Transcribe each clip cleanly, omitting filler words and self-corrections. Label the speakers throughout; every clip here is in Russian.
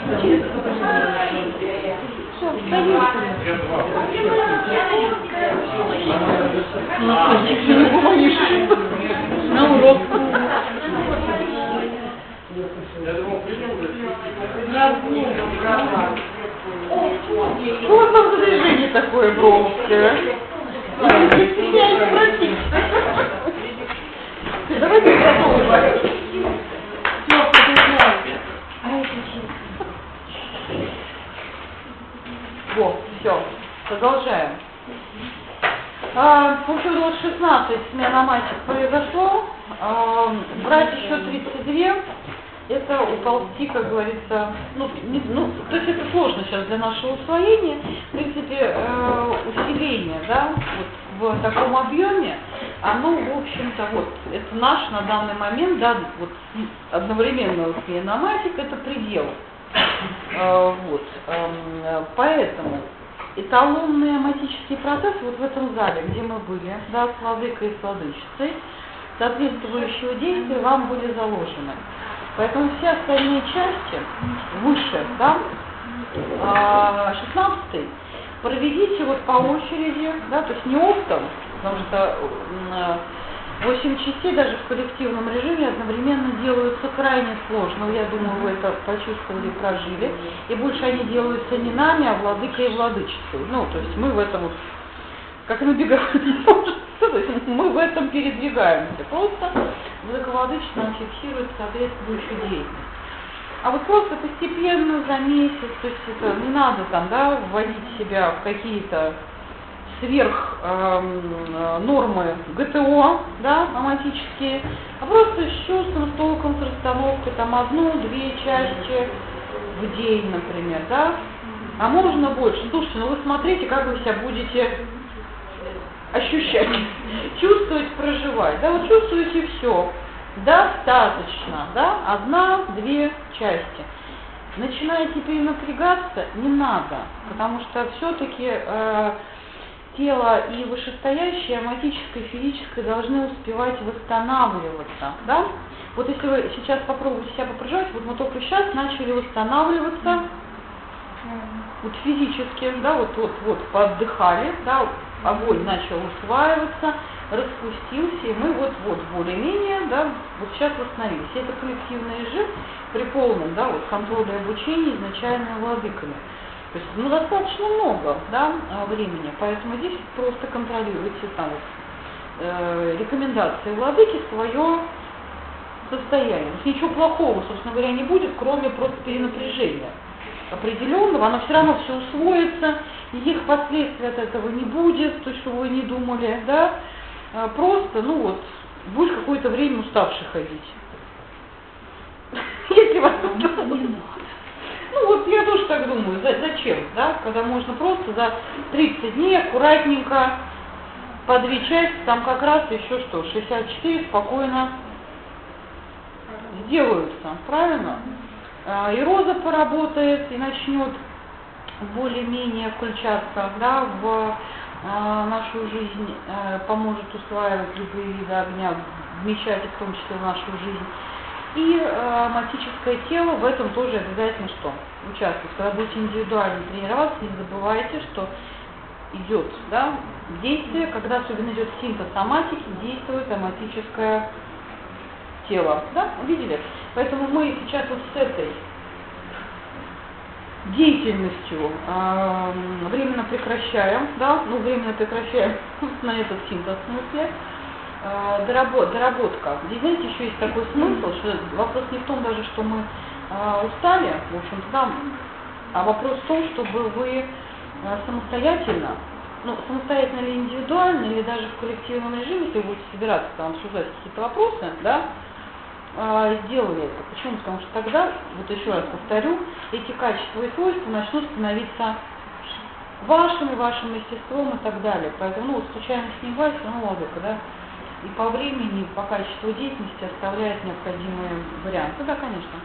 Speaker 1: Все, садимся. На урок. Вот там движение такое бровское. Не стесняйтесь просить. Давайте продолжим. Вот, все, продолжаем. В общем, вот 16 смен аматик произошло, брать еще 32, это уползти, как говорится, то есть это сложно сейчас для нашего усвоения, в принципе, усиление, да, вот в таком объеме, оно, в общем-то, вот, это наш на данный момент, да, вот, одновременно смена аматик, это предел. Поэтому эталонные аматические процессы вот в этом зале, где мы были, да, с владыкой и с владычицей, соответствующего действия вам были заложены. Поэтому все остальные части выше, да, 16-й, проведите вот по очереди, да, то есть не оптом, потому что 8 частей даже в коллективном режиме одновременно делаются крайне сложно. Я думаю, вы это почувствовали, прожили. И больше они делаются не нами, а владыкой и владычицей. Ну, то есть мы в этом, как на бегах, то есть мы в этом передвигаемся. Просто владыка-владычица нам фиксирует соответствующую деятельность. А вот просто постепенно за месяц, то есть это не надо там, да, вводить себя в какие-то сверх нормы ГТО, да, аматические, а просто с чувством, с толком, с расстановкой, там 1-2 части в день, например, да, а можно больше. Слушайте, ну вы смотрите, как вы себя будете ощущать, чувствовать, проживать, да, вот чувствуете все, достаточно, да, 1-2 части. Начинаете перенапрягаться, не надо, потому что все-таки тело и вышестоящее, аматическое и физическое должны успевать восстанавливаться, да? Вот если вы сейчас попробуете себя попроживать, вот мы только сейчас начали восстанавливаться, вот физически, да, вот поотдыхали, да, огонь начал усваиваться, распустился, и мы вот более-менее, да, вот сейчас восстановились. И это коллективный режим при полном, да, вот контроле и обучении изначально владыками. То есть, достаточно много, да, времени, поэтому здесь просто контролируйте там рекомендации владыки свое состояние. То есть ничего плохого, собственно говоря, не будет, кроме просто перенапряжения определенного, оно все равно все усвоится, никаких последствий от этого не будет, то есть, что вы не думали, да, просто, будешь какое-то время уставший ходить. Если вас я тоже так думаю, зачем, да, когда можно просто за 30 дней аккуратненько по 2 части, там как раз еще 64 спокойно сделаются, правильно? И роза поработает, и начнет более-менее включаться, да, в нашу жизнь, поможет усваивать любые виды огня, вмещать их в том числе в нашу жизнь. И аматическое тело в этом тоже обязательно что? Участвует. Когда будете индивидуально тренироваться, не забывайте, что идет, да, действие, когда особенно идет синтез аматики, действует аматическое тело. Да? Видели? Поэтому мы сейчас вот с этой деятельностью временно прекращаем, да, временно прекращаем на этот синтез в смысле. Доработка. Здесь, знаете, еще есть такой смысл, что вопрос не в том даже, что мы устали, в общем-то, да, а вопрос в том, чтобы вы самостоятельно или индивидуально, или даже в коллективном режиме, если вы будете собираться там обсуждать какие-то вопросы, да, сделали это. Почему? Потому что тогда, вот еще раз повторю, эти качества и свойства начнут становиться вашим естеством и так далее. Поэтому, случайность не бывает, все равно логика, да. И по времени, и по качеству деятельности оставляет необходимые варианты. Да, конечно.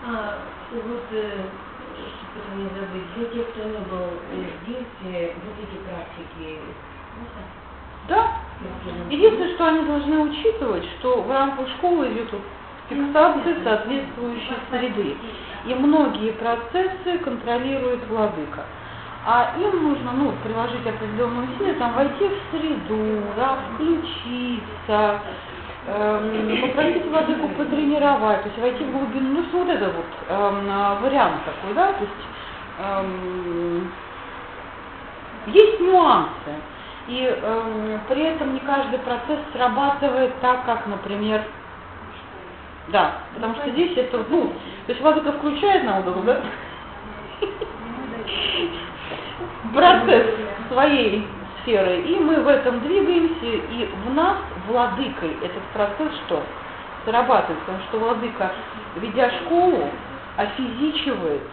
Speaker 2: Чтобы не забыть, для тех, кто не был в действии, вот эти практики,
Speaker 1: да. Единственное, что они должны учитывать, что в рамках школы идет фиксация соответствующей среды. И многие процессы контролирует владыка. А им нужно, ну, приложить определенные усилия, там, войти в среду, да, включиться, попросить владыку потренировать, то есть войти в глубину, ну, вот это вот вариант такой, да, то есть есть нюансы, и при этом не каждый процесс срабатывает так, как, например, да, потому что здесь это, ну, то есть владыка включает на угол, да, процесс своей сферы, и мы в этом двигаемся, и в нас владыкой этот процесс что? Срабатывает, потому что владыка, ведя школу, офизичивает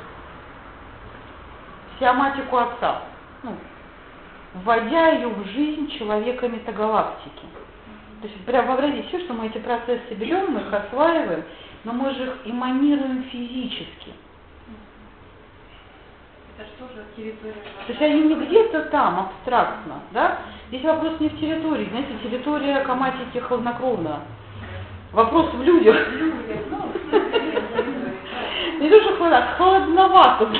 Speaker 1: сиоматику Отца, ну, вводя ее в жизнь человека метагалактики. То есть прям вообразите все, что мы эти процессы берем, мы их осваиваем, но мы же их эманируем физически.
Speaker 3: Это что же территория?
Speaker 1: То есть они не где-то там, абстрактно, да? Здесь вопрос не в территории, знаете, территория коматики хладнокровна. Вопрос в людях. Не то, что холодновато.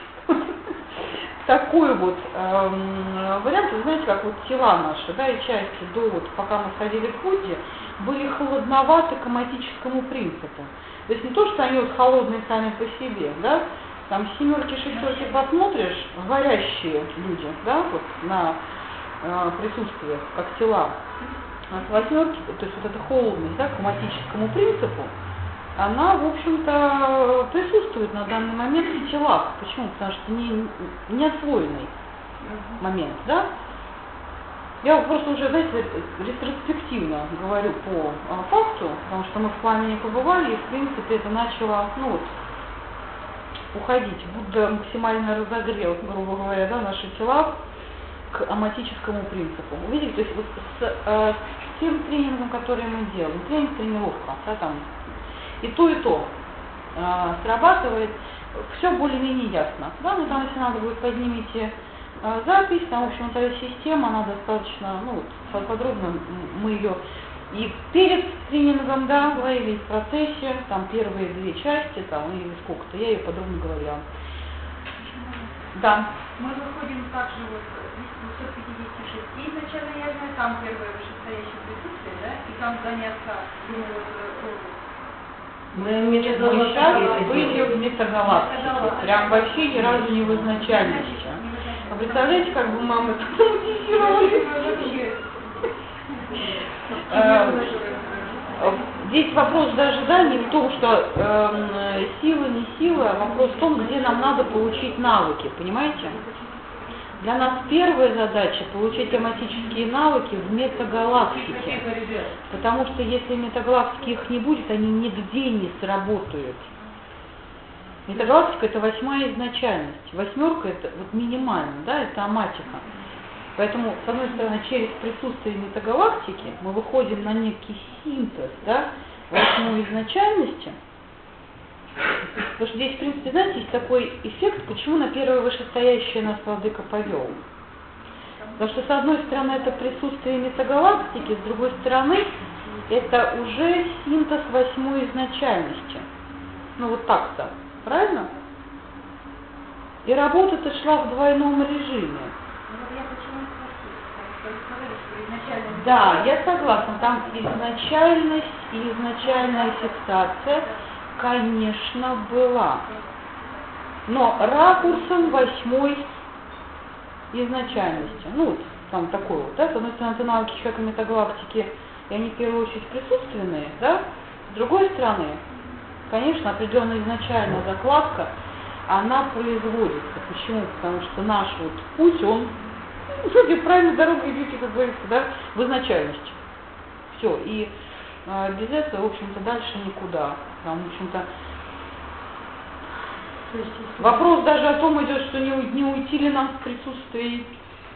Speaker 1: Такой вот вариант, вы знаете, как вот тела наши, да, и части до вот, пока мы ходили в пути, были холодноваты к коматическому принципу. То есть не то, что они вот холодные сами по себе, да, там семерки, шестерки посмотришь, горящие люди, да, вот на присутствие, как тела. А с восьмерки, то есть вот эта холодность, да, к коматическому принципу, она, в общем-то, присутствует на данный момент в телах. Почему? Потому что не освоенный момент, да? Я просто уже, знаете, ретроспективно говорю по факту, потому что мы в пламени побывали, и, в принципе, это начало, ну вот, уходить. Будда максимально разогрел, грубо говоря, да, наши тела к аматическому принципу. Видите, то есть вот с тем тренингом, который мы делаем, тренировка, да, там, и то срабатывает, все более-менее ясно. Да, но там, если надо будет, поднимите запись, там, в общем-то, система, она достаточно, ну, вот, подробно мы ее и перед тренингом, да, говорили, в процессе, там, первые две части, там, или сколько-то, я ее подробно говорила. Да.
Speaker 3: Мы выходим также вот из 256 изначально, я знаю, там первое вышестоящее присутствие, да, и там заняться, думаю,
Speaker 1: Мы сейчас были в метагалактике, прям вообще ни разу не в изначальности. А представляете, как бы мамы автоматизировали? Здесь вопрос даже, да, не в том, что сила, не сила, а вопрос в том, где нам надо получить навыки, понимаете? Для нас первая задача получить тематические навыки в метагалактике, потому что если в метагалактике их не будет, они нигде не сработают. Метагалактика — это 8-я изначальность, 8-ка — это вот минимально, да, это аматика. Поэтому, с одной стороны, через присутствие метагалактики мы выходим на некий синтез, да, 8-й изначальности. Потому что здесь, в принципе, знаете, есть такой эффект, почему на первое вышестоящее нас владыка повел. Потому что, с одной стороны, это присутствие метагалактики, с другой стороны, это уже синтез 8-й изначальности. Ну, вот так-то. Правильно? И работа-то шла в двойном режиме. Да, я согласна, там изначальность и изначальная фиксация, конечно, была. Но ракурсом 8-й изначальности. Ну, вот там такой вот, да, с одной стороны, это навыки человека метагалактики, и они в первую очередь присутственные, да, с другой стороны, конечно, определенная изначальная закладка, она производится. Почему? Потому что наш вот путь, он, вроде правильной дорогой идете, как говорится, да, в изначальности. Все, и без этого, в общем-то, дальше никуда. Там, в общем-то, вопрос даже о том идет, что не уйти ли нам в присутствии.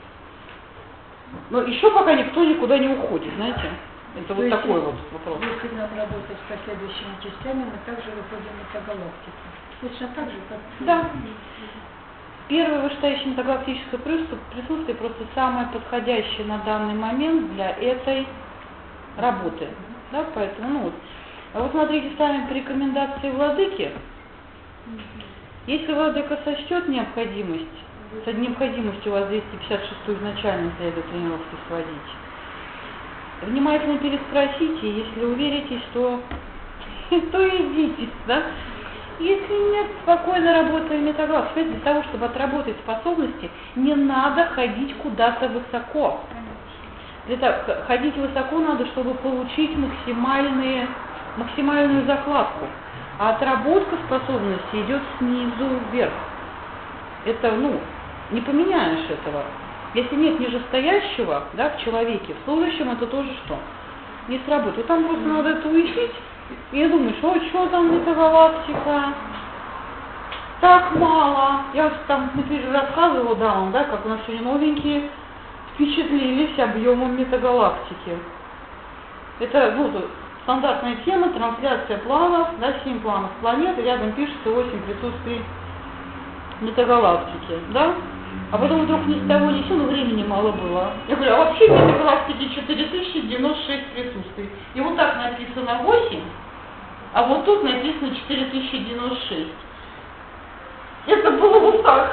Speaker 1: Но еще пока никто никуда не уходит, знаете. Это вот такой вот вопрос.
Speaker 2: Если надо работать с последующими частями, мы также выходим в метагалактику. Точно так же, как...
Speaker 1: Да. Первое вышестоящее метагалактическое присутствие просто самое подходящее на данный момент для этой работы. Да, поэтому, ну вот. А вот смотрите, сами по рекомендации владыки, Если ВДК сочтет необходимость, с необходимостью у вас 256 изначально следует тренировки сводить, внимательно переспросите, если уверитесь, то идите, да? Если нет, спокойно работаем метаглав. Для того, чтобы отработать способности, не надо ходить куда-то высоко. Ходить высоко надо, чтобы получить максимальную закладку. А отработка способности идет снизу вверх. Это, не поменяешь этого. Если нет нижестоящего, да, в человеке, в служащем это тоже что? Не сработает. Там просто надо это уяснить. И думаешь, что там метагалактика? Так мало. Я вот там, например, рассказывала дамам, да, как у нас сегодня новенькие впечатлились объемом метагалактики. Это, стандартная тема, трансляция планов, да, 7 планов планет, и рядом пишется 8 присутствий метагалактики, да? А потом вдруг ни с того ни с сего, времени мало было. Я говорю, а вообще в метагалактике 4096 присутствий. И вот так написано 8, а вот тут написано 4096. Это было вот так.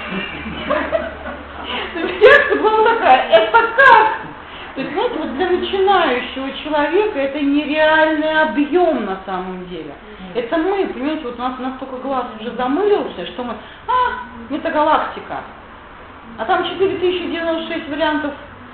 Speaker 1: Реакция была такая, это как? То есть, знаете, вот для начинающего человека это нереальный объем на самом деле. Это мы, понимаете, вот у нас настолько глаз уже замылился, что мы, метагалактика. А там 4096 вариантов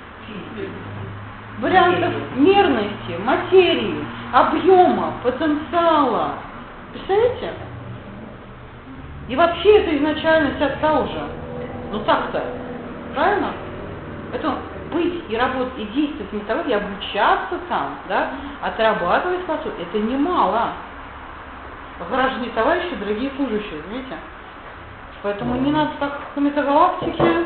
Speaker 1: мерности, материи, объема, потенциала. Представляете? И вообще это изначально вся та уже. Так-то. Правильно? Это быть и работать, и действовать в метагалактике, и обучаться там, да, отрабатывать способность, это немало. Граждане, товарищи, дорогие служащие, знаете? Поэтому не надо так к метагалактике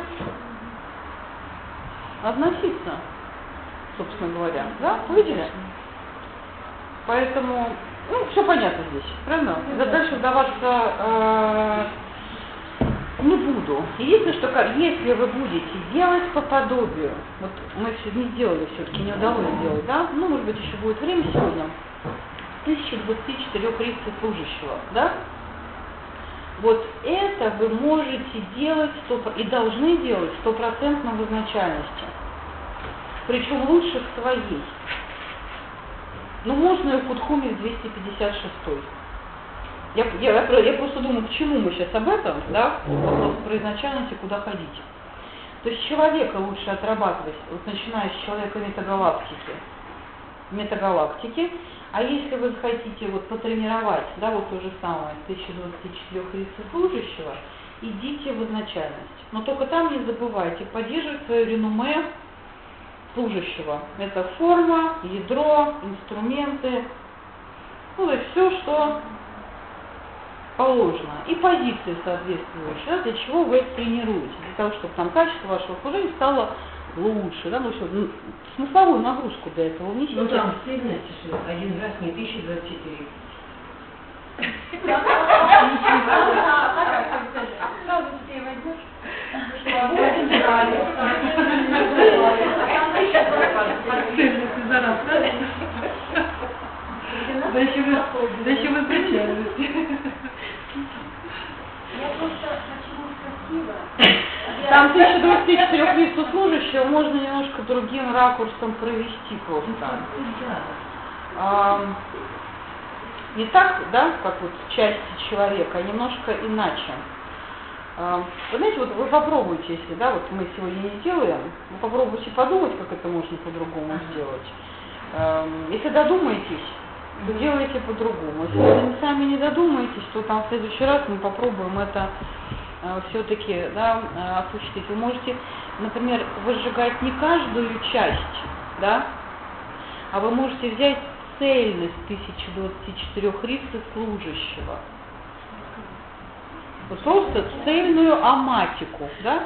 Speaker 1: относиться, собственно говоря. Да? Увидели? Поэтому, все понятно здесь, правильно? Дальше вдаваться не буду. Единственное, что если вы будете делать по подобию, вот мы все не сделали, все-таки не удалось сделать, да? Может быть, еще будет время сегодня. 1024 риццев служащего, да? Вот это вы можете делать и должны делать 100% в изначальности. Причем лучше в своей. Можно и в Кудхуме в 256. Я просто думаю, к чему мы сейчас об этом, да? Вопрос про изначальность и куда ходить. То есть человека лучше отрабатывать, начиная с человека метагалактики, а если вы захотите потренировать, да, то же самое, 1024 риццев служащего, идите в изначальность. Но только там не забывайте поддерживать свое реноме служащего. Это форма, ядро, инструменты, то есть все, что положено. И позиции соответствующие, да, для чего вы это тренируете. Для того, чтобы там качество вашего служения стало лучше, да, смысловую нагрузку для этого внесите.
Speaker 2: Там сильно тишина, один раз не 1024.
Speaker 3: Сразу детей возьмешь.
Speaker 2: Зачем вы причастны?
Speaker 3: Я просто почему спросила.
Speaker 1: Там 1024 риццев служащего можно немножко другим ракурсом провести просто. Не так, да, как части человека, а немножко иначе. Вы знаете, вы попробуйте, если, да, мы сегодня не делаем, вы попробуйте подумать, как это можно по-другому сделать. Если додумаетесь, то делайте по-другому. Если вы сами не додумаетесь, то там в следующий раз мы попробуем это все-таки, да, осуществить. Вы можете, например, выжигать не каждую часть, да, а вы можете взять цельность 1024 риццев служащего. Просто цельную аматику, да?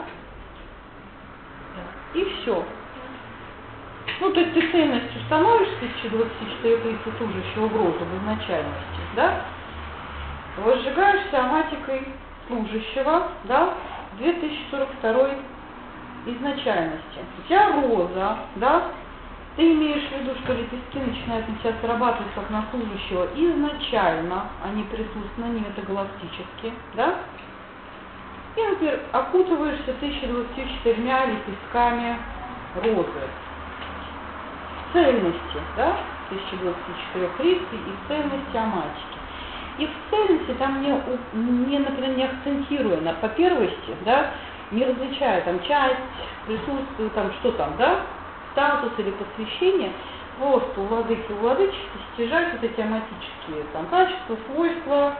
Speaker 1: И все. То есть ты цельностью становишься 1024 риццев служащего в розу в изначальности, да? Возжигаешься аматикой служащего, да, 2042 изначальности. У тебя роза, да, Ты имеешь в виду, что лепестки начинают на тебя срабатывать как на служащего изначально, они присутствуют на ним, это галактические, да? И, например, окутываешься 1024 лепестками розы. В цельности, да? 1024 листьев и в цельности аматики. И в цельности там например, не акцентируя по первости, да, не различая там часть, присутствие, там что там, да, статус или посвящение, просто у владыки и владычества стяжать вот эти аматические там качества, свойства,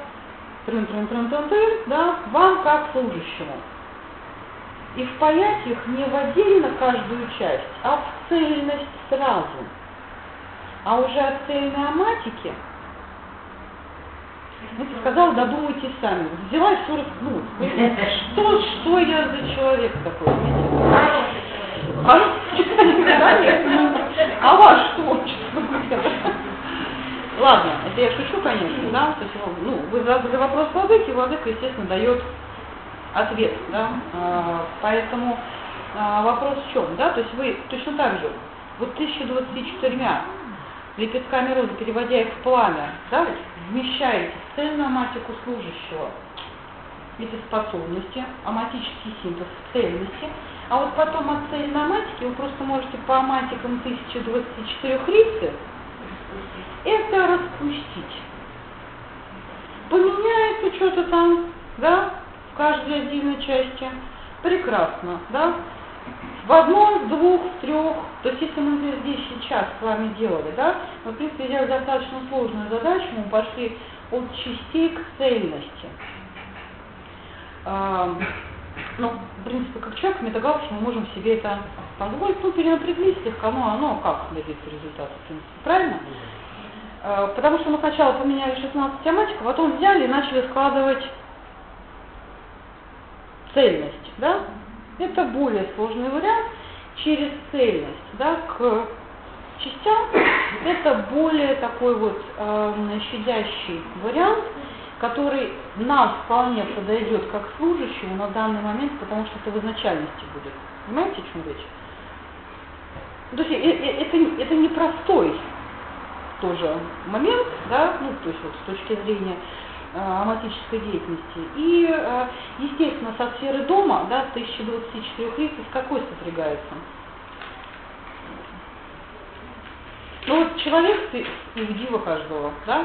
Speaker 1: да, вам как служащему. И впаять их не в отдельно каждую часть, а в цельность сразу. А уже от цельной аматики, я сказала, додумайтесь сами. Взяла и все раскнулась. Что я за человек такой? А ваш что? Ладно, это я шучу, конечно, да? То есть, вы задали вопрос владыке, владыка, естественно, дает ответ, да? Поэтому вопрос в чем, да? То есть вы точно так же, вот 1024 лепестками розы, переводя их в пламя, да, вмещаете в цельную аматику служащего эти способности, аматический синтез в цельности, а вот потом от цельной аматики вы просто можете по аматикам 1024 рицы это распустить. Поменяется что-то там, да, в каждой отдельной части. Прекрасно, да. В одной, в двух, в трех, то есть если мы, например, здесь сейчас с вами делали, да, мы, в принципе, сделали достаточно сложную задачу, мы пошли от частей к цельности. В принципе, как человек, метагалактик, мы можем себе это позволить, перенапряглись слегка, оно как добиться результата, в принципе, правильно? Потому что мы сначала поменяли 16 аматиков, потом взяли и начали складывать цельность, да? Это более сложный вариант. Через цельность, да, к частям, это более такой вот щадящий вариант, который нам вполне подойдет как служащему на данный момент, потому что это в изначальности будет. Понимаете, о чем речь? То есть это непростой тоже момент, да, то есть вот с точки зрения аматической деятельности. И, естественно, со сферы дома, да, 1024 лиц, с какой сопрягается? Вот человек и в диво каждого, да?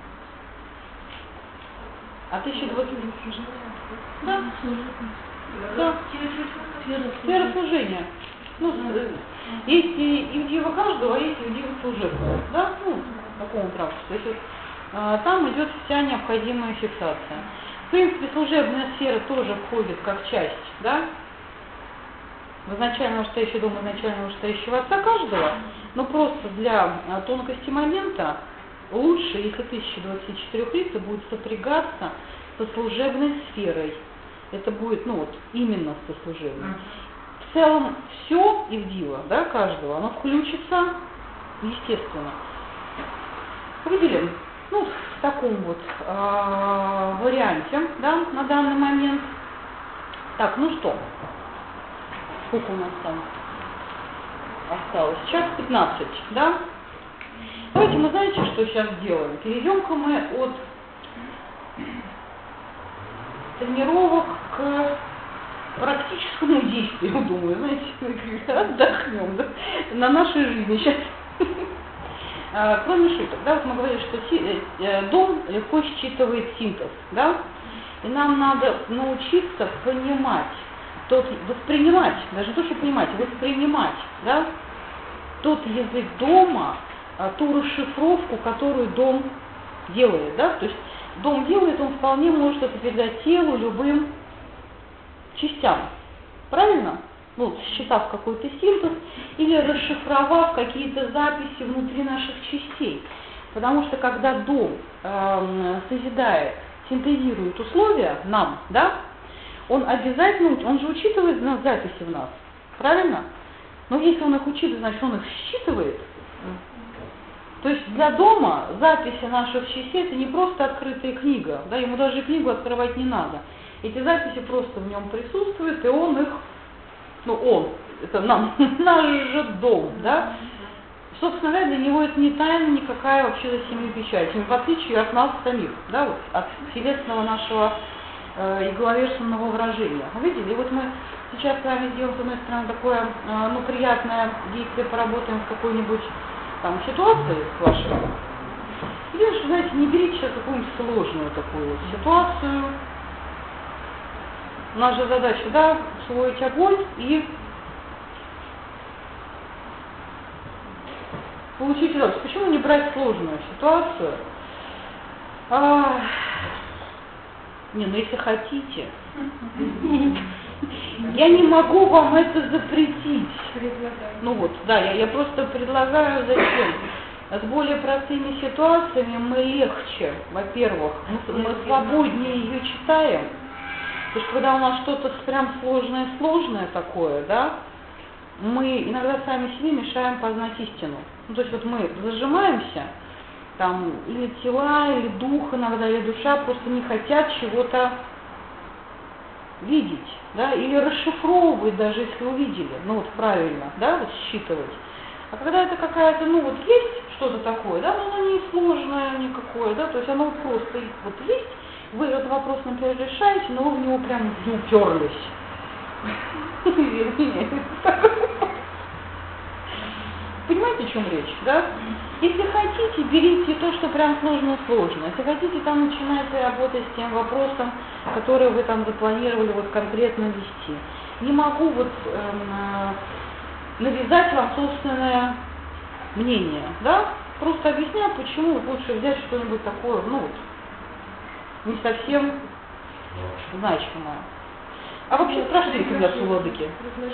Speaker 1: А 1020... Да. Да. Сфера служения. Есть и в диво каждого, а есть и в диво служебного, да? Такому правду. То есть там идет вся необходимая фиксация. В принципе, служебная сфера тоже входит как часть, да? В изначально вышестоящий дом, изначально вышестоящего отца каждого, но просто для тонкости момента лучше, если 1024 лица будет сопрягаться со служебной сферой. Это будет, именно со служебной. В целом все Ивдила, да, каждого, оно включится, естественно. Выделим, в таком вот варианте, да, на данный момент. Так, что? Сколько у нас там осталось? Сейчас 15, да? Давайте мы, знаете, что сейчас делаем? Перейдем-ка мы от тренировок к практическому действию, думаю, знаете, отдохнем, да? На нашей жизни сейчас. Кроме шуток, да, вот мы говорили, что дом легко считывает синтез, да, и нам надо научиться понимать, воспринимать, даже не то, что понимать, воспринимать, да, тот язык дома, ту расшифровку, которую дом делает, да, то есть дом делает, он вполне может это передать телу, любым частям, правильно? Считав какой-то синтез или расшифровав какие-то записи внутри наших частей. Потому что когда дом созидает, синтезирует условия нам, да, он обязательно, он же учитывает записи в нас, правильно? Но если он их учитывает, значит он их считывает. То есть для дома записи наших частей это не просто открытая книга, да, ему даже книгу открывать не надо. Эти записи просто в нем присутствуют, и он их, это наш же дом, да, Собственно говоря, для него это не тайна никакая вообще за семи печатями, в отличие от нас самих, да, вот, от телесного нашего игловершенного выражения. Вы видели? И вот мы сейчас с вами сделаем, с одной стороны, такое, приятное действие, поработаем в какой-нибудь там ситуации вашей. Или, знаете, не берите сейчас какую-нибудь сложную такую вот ситуацию. Наша задача, да, усвоить огонь и получить удовольствие. Почему не брать сложную ситуацию? Ну если хотите. Я не могу вам это запретить. Ну вот, да, я просто предлагаю зачем. С более простыми ситуациями мы легче, во-первых, мы свободнее ее читаем. Потому что когда у нас что-то прям сложное такое, да, мы иногда сами себе мешаем познать истину. Ну, то есть вот мы зажимаемся, там, или тела, или дух иногда, или душа просто не хотят чего-то видеть, да, или расшифровывать даже, если увидели, ну вот правильно, да, вот считывать. А когда это какая-то, ну вот есть что-то такое, да, но оно не сложное никакое, да, то есть оно просто вот есть, вы этот вопрос, например, решаете, но вы в него прям не уперлись. Понимаете, о чем речь, да? Если хотите, берите то, что прям сложно. Если хотите, там начинайте работать с тем вопросом, который вы там запланировали вот конкретно вести. Не могу вот навязать вам собственное мнение, да? Просто объясняю, почему лучше взять что-нибудь такое, ну вот, не совсем значимое. А вообще спрашивайте когда в владыке.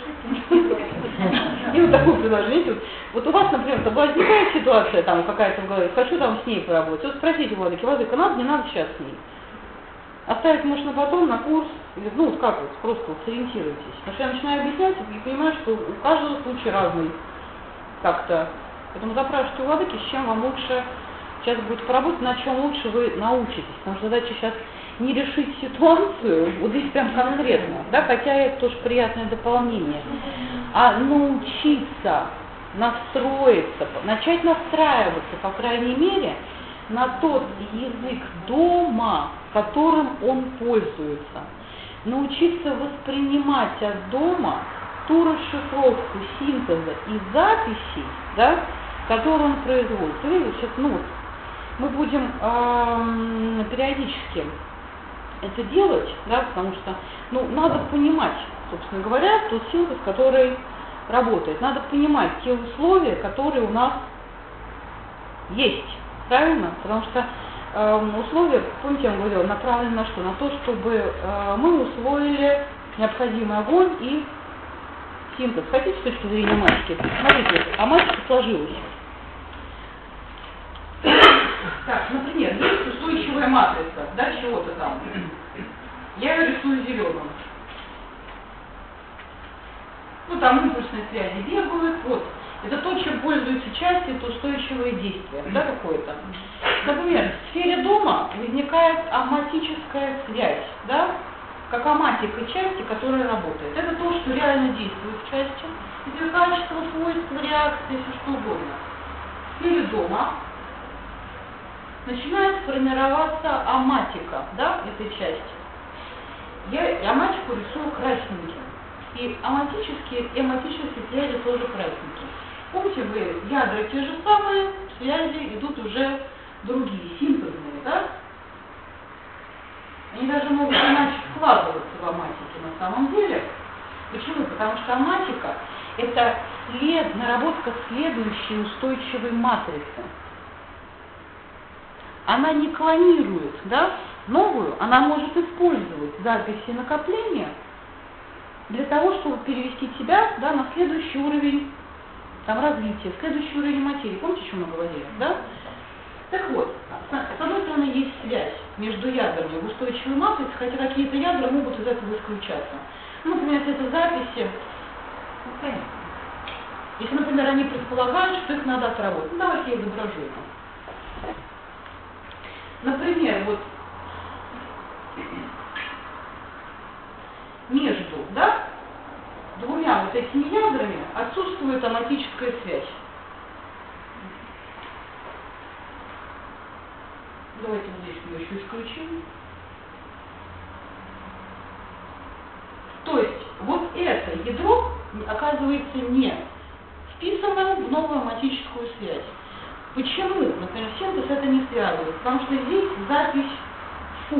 Speaker 1: И вот такое предложение. Вот у вас, например, возникает ситуация там какая-то в голове, хочу там с ней поработать. Вот спросите владыки, владыка, надо, не надо сейчас с ней. Оставить можно потом на курс, или, ну вот как вот, просто вот сориентируйтесь. Потому что я начинаю объяснять и понимаю, что у каждого случай разный как-то. Поэтому запрашивайте у владыки, с чем вам лучше сейчас будет поработать, на чем лучше вы научитесь. Потому что задача сейчас не решить ситуацию, вот здесь прям конкретно, да, хотя это тоже приятное дополнение, а научиться настроиться, начать настраиваться, по крайней мере, на тот язык дома, которым он пользуется. Научиться воспринимать от дома ту расшифровку синтеза и записей, да, которую он производит. Видите, сейчас, ну вот, мы будем периодически это делать, да, потому что, ну, надо понимать, собственно говоря, тот синтез, который работает. Надо понимать те условия, которые у нас есть, правильно? Потому что условия, помните, я вам говорила, направлены на что? На то, чтобы мы усвоили необходимый огонь и синтез. Хотите с точки зрения матики? Смотрите, а матика сложилась. Так, например, есть устойчивая матрица, да, чего-то там. Я ее рисую зеленым. Ну, там импульсные связи бегают, вот. Это то, чем пользуются части, это устойчивое действие, да, какое-то. Например, в сфере дома возникает аматическая связь, да, как аматика части, которая работает. Это то, что реально действует в части. Это качество, свойства, реакции, все что угодно. В сфере дома начинает формироваться аматика, да, этой части. Я аматику рисую красненьким. И аматические связи тоже красненькие. Помните, вы ядра те же самые, связи идут уже другие, синтезные, да? Они даже могут иначе складываться в аматике на самом деле. Почему? Потому что аматика – это наработка следующей устойчивой матрицы. Она не клонирует, да, новую, она может использовать записи накопления для того, чтобы перевести себя, да, на следующий уровень там, развития, следующий уровень материи. Помните, о чем мы говорили, да? Так вот, с одной стороны, есть связь между ядрами в устойчивой матрице, хотя какие-то ядра могут из этого исключаться. Ну, например, если это записи, если, например, они предполагают, что их надо отработать. Ну, давайте я изображу это. Например, вот между, да, двумя вот этими ядрами отсутствует аматическая связь. Давайте вот здесь мы еще исключим. То есть вот это ядро, оказывается, не вписано в новую аматическую связь. Почему? Например, синтез это не связывает, потому что здесь запись фу.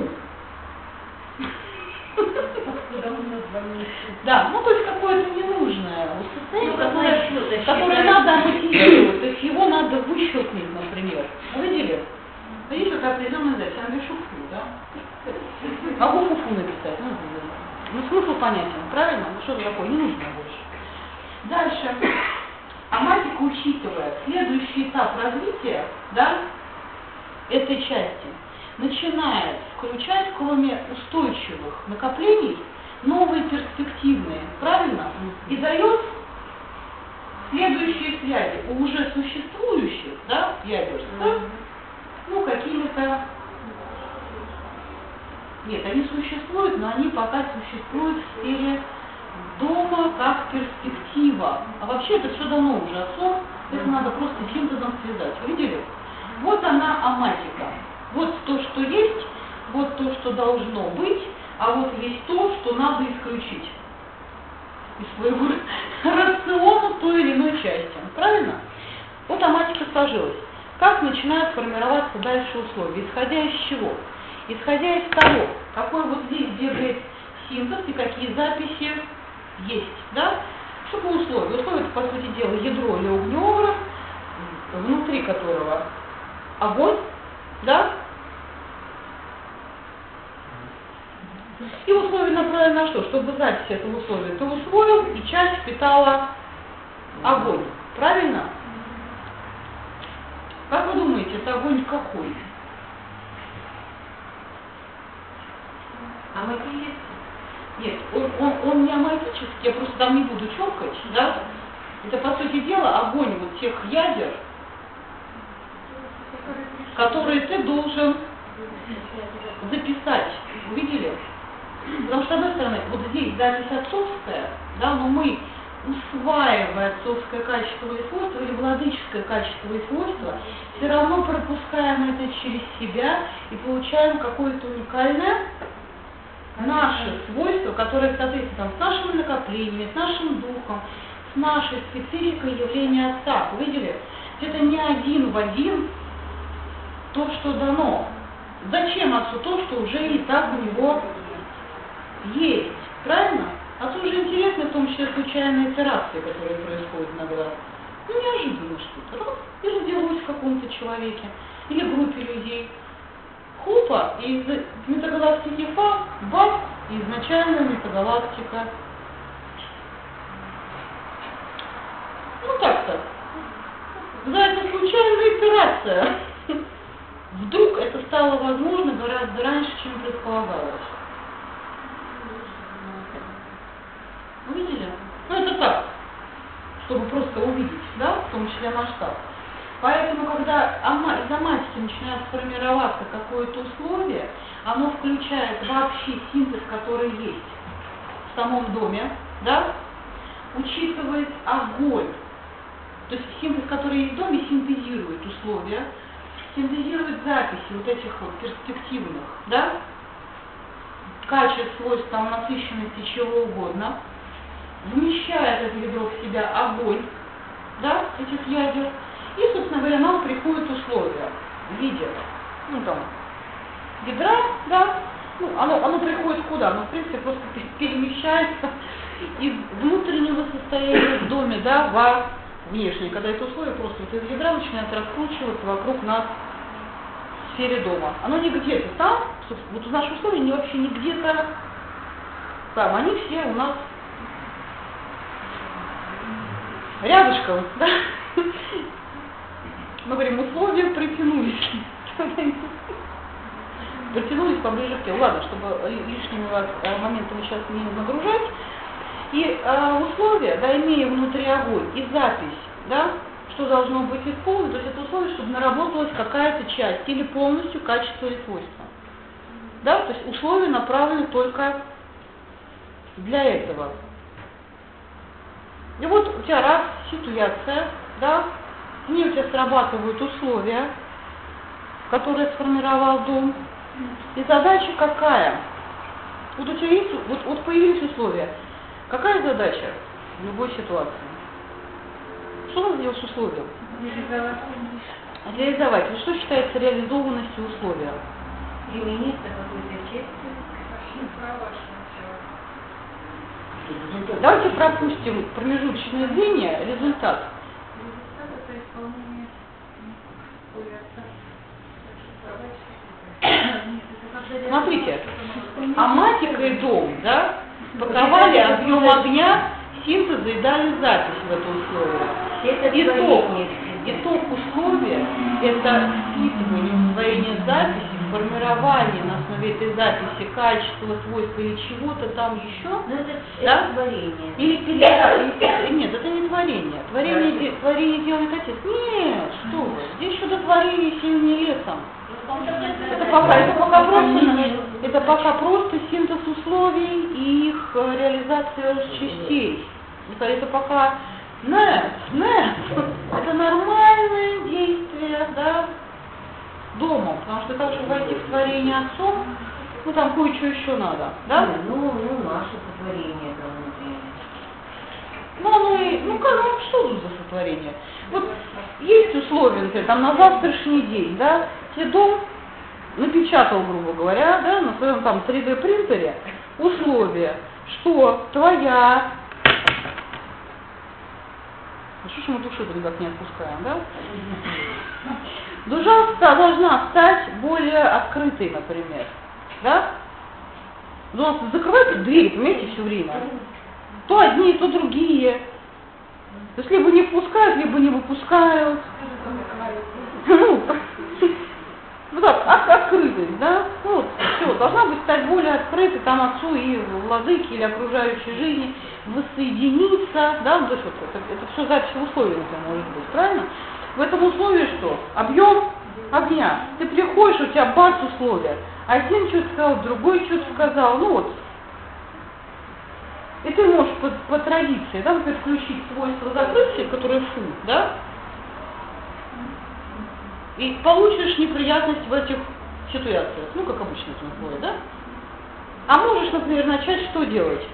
Speaker 1: Да, ну то есть какое-то ненужное состояние, которое надо аматизировать, то есть его надо выщелкнуть, например. Видели? Видите, как определенная запись, я напишу фу, да? Могу фу-фу написать, ну смысл понятен, правильно? Ну что такое, не нужно больше. Дальше. Аматика, учитывая следующий этап развития, да, этой части, начинает включать, кроме устойчивых накоплений, новые перспективные, правильно? И дает следующие связи у уже существующих, да, ядер, ну, какими-то... Нет, они существуют, но они пока существуют в сфере дома как перспектива. А вообще это все давно уже отцов, это надо просто синтезом связать. Видели? Вот она аматика. Вот то, что есть, вот то, что должно быть, а вот есть то, что надо исключить из своего рациона той или иной части. Правильно? Вот аматика сложилась. Как начинают формироваться дальше условия? Исходя из чего? Исходя из того, какой вот здесь бегает синтез и какие записи есть, да? Что по условию? Условие это, по сути дела, ядро или огнеобраз, внутри которого огонь, да? И условие направлено на что? Чтобы запись этого условия ты усвоил, и часть впитала огонь. Правильно? Как вы думаете, это огонь какой?
Speaker 2: Аматический?
Speaker 1: Нет, он не аматический, я просто там не буду чокать, да? Это, по сути дела, огонь вот тех ядер, которые ты должен записать. Увидели? Потому что, с одной стороны, вот здесь запись отцовская, да, но мы, усваивая отцовское качество и свойство, или владыческое качество и свойство, все равно пропускаем это через себя и получаем какое-то уникальное наше свойство, которое соответствует там, с нашими накоплениями, с нашим духом, с нашей спецификой явления Отца. Вы видели? Это не один в один то, что дано. Зачем Отцу то, что уже и так у него есть? Правильно? Отцу уже интересны в том числе случайные операции, которые происходят иногда. Ну, неожиданно что-то. Раз, и родилось в каком-то человеке или группе людей. Хопа, и из метагалактики Фа, бац, и изначальная метагалактика. Ну так-то. Да, это случайная операция. Вдруг это стало возможно гораздо раньше, чем предполагалось. Увидели? Ну это так, чтобы просто увидеть, да, в том числе масштаб. Поэтому, когда из аматики начинает формироваться какое-то условие, оно включает вообще синтез, который есть в самом доме, да, учитывает огонь. То есть синтез, который есть в доме, синтезирует условия, синтезирует записи вот этих вот перспективных, да, качеств, свойств, там, насыщенности, чего угодно, вмещает это ядро в себя огонь, да, этих ядер. И, собственно говоря, нам приходят условия в виде, ну там, ядра, да, ну, оно приходит куда? Оно, в принципе, просто перемещается из внутреннего состояния в доме, да, во внешнее. Когда это условие просто вот из ядра начинает раскручиваться вокруг нас в сфере дома. Оно не где-то там, вот наши условия не вообще не где-то там, они все у нас рядышком, да. Мы говорим, условия притянулись. Притянулись поближе к телу. Ладно, чтобы лишними вас моментами сейчас не нагружать. И условия, да, имея внутри огонь и запись, да, что должно быть исполнено, то есть это условие, чтобы наработалась какая-то часть или полностью качество или свойство. Да, то есть условия направлены только для этого. И вот у тебя раз, ситуация, да, в ней у тебя срабатывают условия, который сформировал дом. И задача какая? Вот у тебя есть, вот появились условия. Какая задача в любой ситуации? Что надо делать с условием? Реализовать. Вот что считается реализованностью условия?
Speaker 2: Применить на какой-то части.
Speaker 1: Давайте пропустим промежуточное звенья, результат.
Speaker 3: Результат это исполнение условия.
Speaker 1: Смотрите, аматика и дом, да, паковали объем огня, синтеза и дали запись в это условие. Итог условия – это считывание, усвоение записи, формирование на основе этой записи качества, свойства или чего-то там еще.
Speaker 2: Ну это
Speaker 1: Да?
Speaker 2: творение.
Speaker 1: Или передача. Нет, это не творение. Творение делает отец. Нет, что вы. Здесь что-то творение сильнее лесом. Это пока просто синтез условий и их реализация частей. Это пока нет. Это нормальное действие, да, дома. Потому что так, чтобы войти в творение отцом, ну там кое-что еще надо, да?
Speaker 2: Ну, наше сотворение там внутри.
Speaker 1: Что тут за сотворение? Вот есть условия, там на завтрашний день, да, тебе дом напечатал, грубо говоря, да, на своем там 3D принтере условия, что твоя... Что ж мы душу-то никак не отпускаем, да? Душа должна стать более открытой, например, да? У нас закрывают двери, понимаете, все время. То одни, то другие. То есть либо не впускают, либо не выпускают. Ну так, открытость, да? Вот, все, должна быть стать более открытой там отцу и владыке или окружающей жизни, воссоединиться, да, ну, то есть вот, это все запись в условиях, может быть, правильно? В этом условии что? Объем огня. Ты приходишь, у тебя бац условия. Один что-то сказал, другой что-то сказал, ну вот. И ты можешь по традиции, да, например, включить свойство закрытия, которое фу, да? И получишь неприятность в этих ситуациях, ну, как обычно это бывает, да? А можешь, например, начать что делать?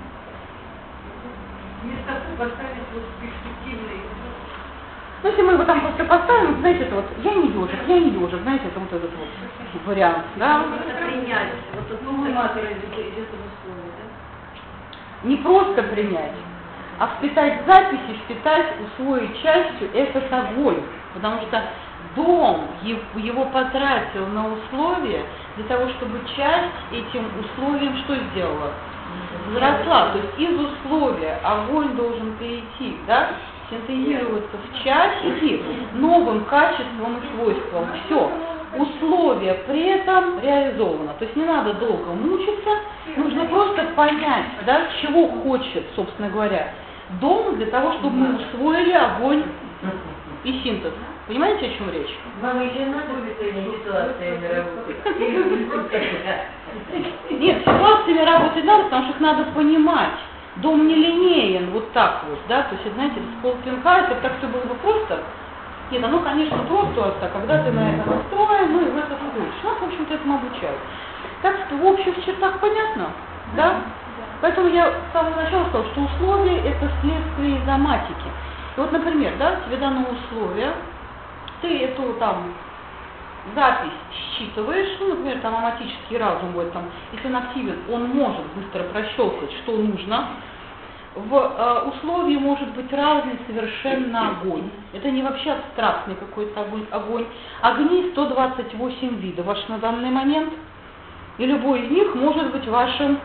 Speaker 3: Вместо поставить вот перспективный.
Speaker 1: Ну, если мы его там просто поставим, знаете, это вот я не ежик, знаете, это вот этот вот вариант, да?
Speaker 2: Это принять. Вот тут матери идет в условии, да?
Speaker 1: Не просто принять, а впитать записи, усвоить частью этот огонь. Потому что дом его потратил на условия для того, чтобы часть этим условиям что сделала? Взросла. То есть из условия огонь должен перейти, да? Синтезироваться в части новым качеством и свойством. Все. Условие при этом реализовано. То есть не надо долго мучиться, нужно просто понять, да, чего хочет, собственно говоря, дом для того, чтобы мы усвоили огонь и синтез. Понимаете, о чем речь?
Speaker 2: Вам еще надо с этими ситуациями работать?
Speaker 1: Нет, с ситуациями работать надо, потому что их надо понимать. Дом не линеен вот так вот, да, то есть, знаете, с полпинка, это так все было бы просто. Нет, оно, конечно, просто, когда ты на это настроен, ну и в это входишь. Нас, в общем-то, этому обучают. Так что в общих чертах понятно, да? Поэтому я с самого начала сказала, что условия – это следствие изоматики. И вот, например, да, тебе дано условие, ты эту там запись считываешь, ну, например, там аматический разум будет там, если он активен, он может быстро прощелкать, что нужно. В условии может быть разный совершенно огонь. Это не вообще абстрактный какой-то огонь. Огней 128 видов ваш на данный момент. И любой из них может быть вашим.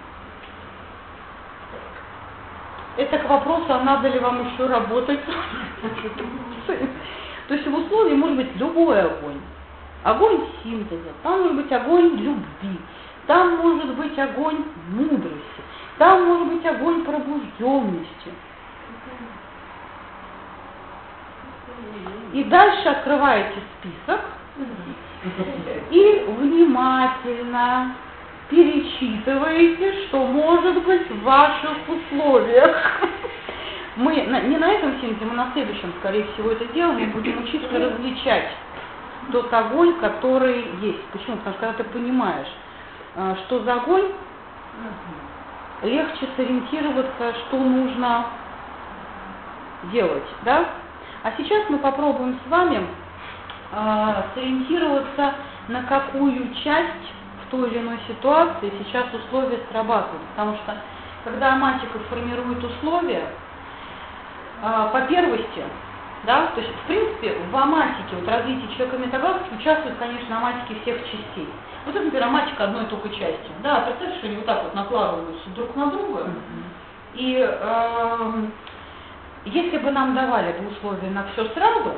Speaker 1: Это к вопросу, а надо ли вам еще работать. То есть в условии может быть любой огонь. Огонь синтеза, там может быть огонь любви, там может быть огонь мудрости, там может быть огонь пробужденности. И дальше открываете список и внимательно перечитываете, что может быть в ваших условиях. Мы не на этом синтезе, мы на следующем, скорее всего, это делаем, мы будем учиться различать тот огонь, который есть. Почему? Потому что когда ты понимаешь, что за огонь, легче сориентироваться, что нужно делать, да? А сейчас мы попробуем с вами сориентироваться, на какую часть в той или иной ситуации сейчас условия срабатывают. Потому что когда аматика формирует условия, по первости, да, то есть в принципе в аматике, вот развитии человека метагалактики участвуют, конечно, аматики всех частей. Вот это, например, аматика одной только части. Да, представьте, что они вот так вот накладываются друг на друга. И если бы нам давали бы условия на все сразу,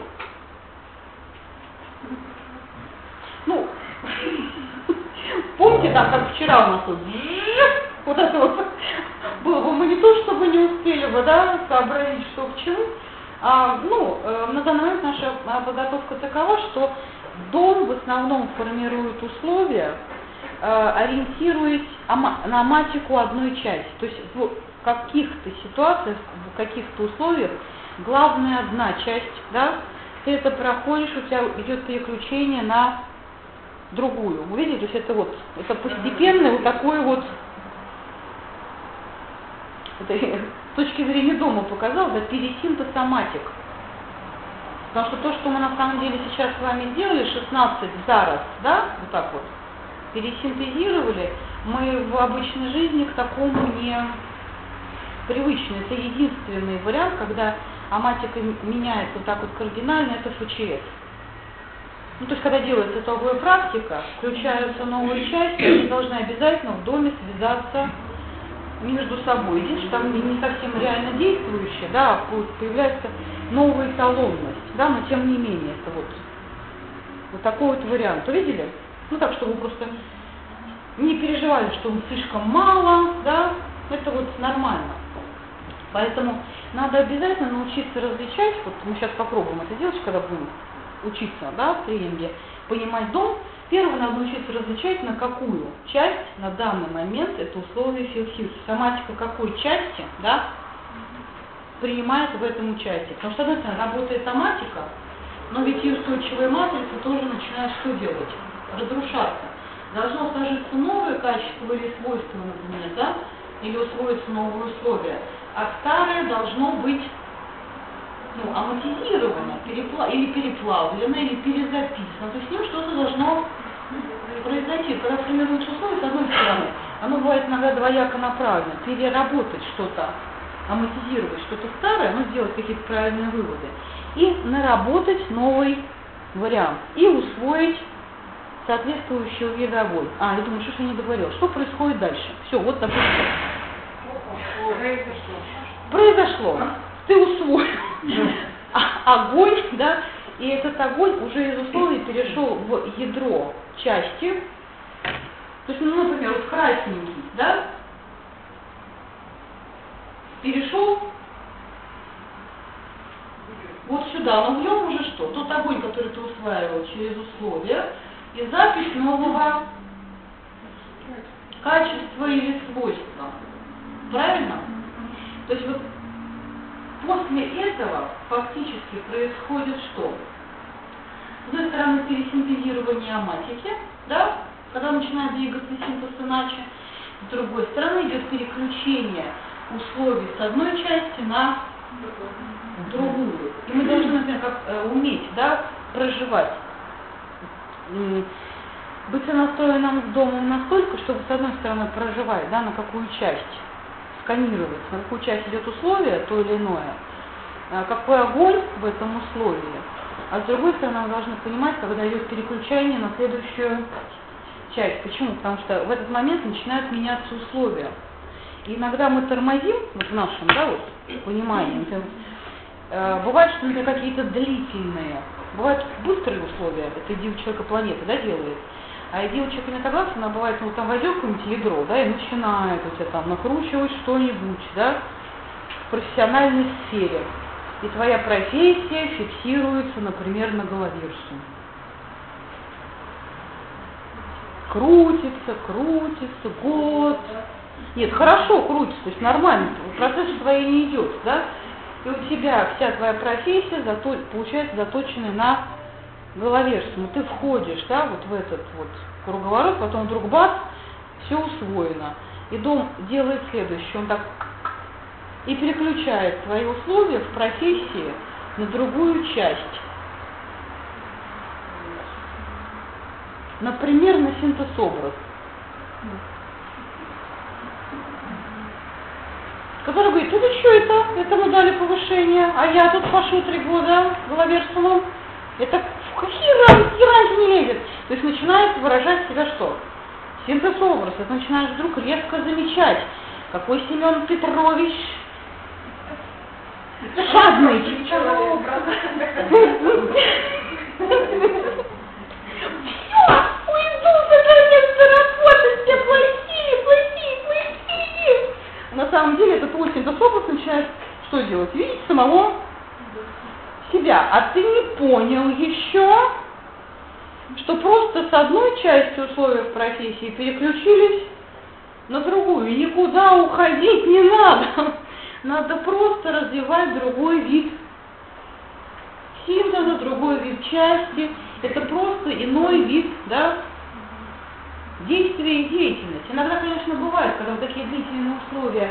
Speaker 1: ну, помните, да, как вчера у нас вот это вот было бы, мы не то чтобы не успели бы, да, сообразить, что к чему. На данный момент наша подготовка такова, что дом в основном формирует условия, ориентируясь на аматику одной части. То есть в каких-то ситуациях, в каких-то условиях главная одна часть, да, ты это проходишь, у тебя идет переключение на другую. Вы видите, то есть это постепенное вот такое вот, это, с точки зрения дома показал, да, пересинтез аматик. Потому что то, что мы на самом деле сейчас с вами сделали, 16 за раз, да, вот так вот, пересинтезировали, мы в обычной жизни к такому не привычны. Это единственный вариант, когда аматика меняется вот так вот кардинально, это ФЧС. Ну, то есть, когда делается итоговая практика, включаются новые части, они должны обязательно в доме связаться между собой. Единственное, что там не совсем реально действующие, да, появляется новая эталонность, да, но тем не менее, это вот такой вот вариант. Увидели? Ну, так, чтобы вы просто не переживали, что он слишком мало, да, это вот нормально. Поэтому надо обязательно научиться различать, вот мы сейчас попробуем это делать, когда будем учиться, да, в тренинге, понимать дом. Первое, надо научиться различать, на какую часть на данный момент это условие фиксируется. Соматика какой части, да, принимает в этом участие. Потому что, с одной стороны, работает соматика, но ведь и устойчивая матрица тоже начинает что делать? Разрушаться. Должно сложиться новое качество или свойство, например, да, или усвоиться новые условия. А старое должно быть амортизировано, или переплавлено, или перезаписано. То есть с ним что-то должно произойти. Когда формируется условие, с одной стороны, оно бывает иногда двояко направлено, переработать что-то, амортизировать что-то старое, сделать какие-то правильные выводы, и наработать новый вариант, и усвоить соответствующий видовой. Я думаю, что я не договорила. Что происходит дальше? Все, вот допустим. Произошло. Ты усвоил огонь, да, и этот огонь уже из условий перешел в ядро части. То есть, например, вот красненький, да, перешел вот сюда, но в нем уже что? Тот огонь, который ты усваивал через условия, и запись нового качества или свойства. Правильно? То есть вот после этого фактически происходит что? С одной стороны, пересинтезирование аматики, да, когда начинает двигаться синтез иначе. С другой стороны, идет переключение условий с одной части на другую. И мы должны, например, уметь, да, проживать. Быть настроенным с домом настолько, чтобы с одной стороны проживать, да, на какую часть, сканировать, на какую часть идет условие, то или иное, какой огонь в этом условии, а с другой стороны мы должны понимать, когда идет переключение на следующую часть. Почему? Потому что в этот момент начинают меняться условия. И иногда мы тормозим, вот в нашем, да, вот, понимании. Бывает, что, например, какие-то длительные, бывают быстрые условия, это идея человека планеты, да, делает. А идея человека метагалактики, она бывает, там войдет какое-нибудь ядро, да, и начинает у тебя там накручивать что-нибудь, да, в профессиональной сфере. И твоя профессия фиксируется, например, на головерсу. Крутится, год. Нет, хорошо крутится, то есть нормально, процесс усвоения идет, да, и у тебя вся твоя профессия получается заточена на головешцем, ты входишь, да, вот в этот вот круговорот, потом вдруг бац, все усвоено. И дом делает следующее, он так и переключает свои условия в профессии на другую часть. Например, на синтез-образ. Который говорит, это что это? Этому дали повышение, а я тут пошу 3 года головешцем. Это в какие рамки не лезет? То есть начинает выражать себя что? Синтез-образ. Это начинаешь вдруг резко замечать, какой Семен Петрович жадный. Все, уйду, наконец-то работать, все плохие. На самом деле это твой синтез-образ начинает что делать? Видеть самого себя. А ты не понял еще, что просто с одной части условий в профессии переключились на другую. И никуда уходить не надо. Надо просто развивать другой вид синтеза, другой вид части. Это просто иной вид, да, действия и деятельности. Иногда, конечно, бывает, когда вот такие длительные условия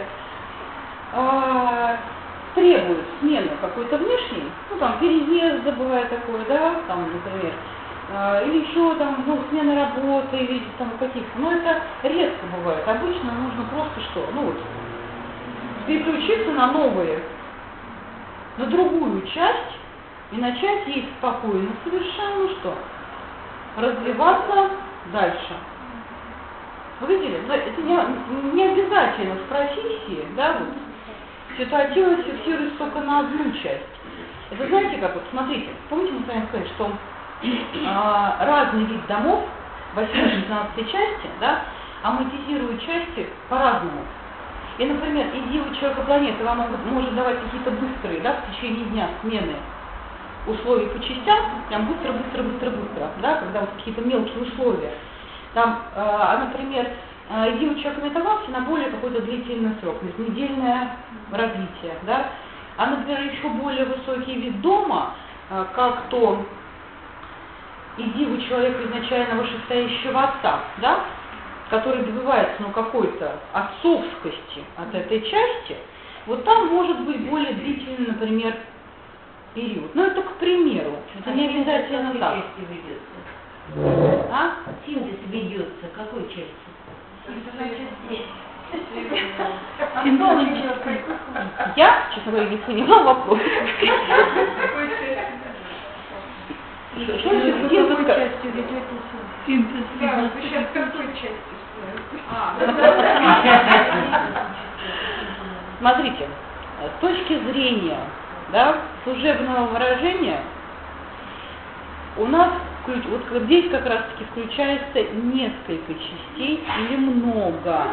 Speaker 1: требуют смены какой-то внешней, ну там переезда бывает такое, да, там, например, или еще там, ну, смена работы, или там каких-то, но это редко бывает. Обычно нужно просто что, ну вот, переключиться на новые, на другую часть и начать ей спокойно совершенно что? Развиваться дальше. Вы видели? Это не обязательно в профессии, да, вот, ситуативно фиксируется только на одну часть. Это знаете как, вот смотрите, помните, мы с вами сказали, что разный вид домов, 8-16 части, да, амортизируют части по-разному. И, например, идея у человека планеты вам может давать какие-то быстрые, да, в течение дня смены условий по частям, прям быстро, да, когда вот какие-то мелкие условия. Там, например, идея у человека метавакси на более какой-то длительный срок, недельное развитие, да. А, например, еще более высокий вид дома, как то идея у человека изначально вышестоящего отца, да, который добивается, ну, какой-то отцовскости от этой части, вот там может быть более длительный, например, период. Ну, это к примеру, это не обязательно так. А?
Speaker 2: Синтез ведется какой части?
Speaker 1: Я, честно говоря, не поняла вопрос. Что значит
Speaker 3: Синтез сейчас какой части?
Speaker 1: Смотрите, с точки зрения, да, служебного выражения, у нас вот здесь как раз таки включается несколько частей или много.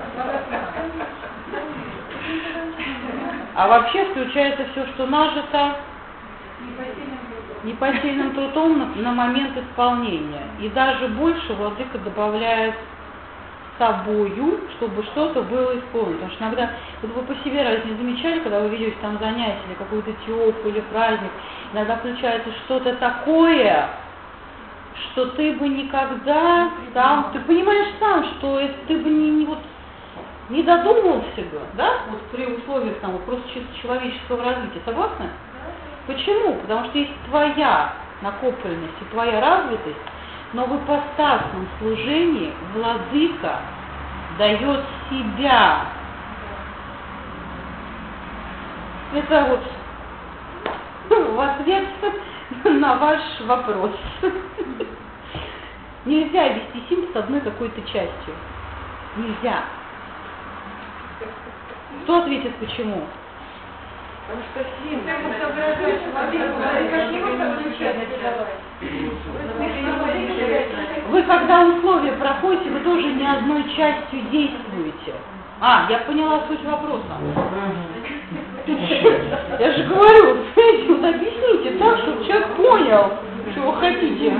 Speaker 1: А вообще включается все, что нажито непосильным трудом на момент исполнения. И даже больше владыка добавляет собою, чтобы что-то было исполнено. Потому что иногда, вот вы по себе разве не замечали, когда вы ведете там занятия, или какой-то тиоп, или праздник, иногда включается что-то такое, что ты бы никогда сам, ты понимаешь сам, что ты бы не додумался бы, да, вот при условиях там вот просто чисто человеческого развития, согласны? Почему? Потому что есть твоя накопленность и твоя развитость, но в ипостасном служении владыка дает себя. Это вот в ответ на ваш вопрос. Нельзя вести синтез одной какой-то частью. Нельзя. Кто ответит почему?
Speaker 3: Потому что
Speaker 1: вы, когда условия проходите, вы тоже не одной частью действуете. Я поняла суть вопроса. Я же говорю, вот объясните так, чтобы человек понял, что вы хотите.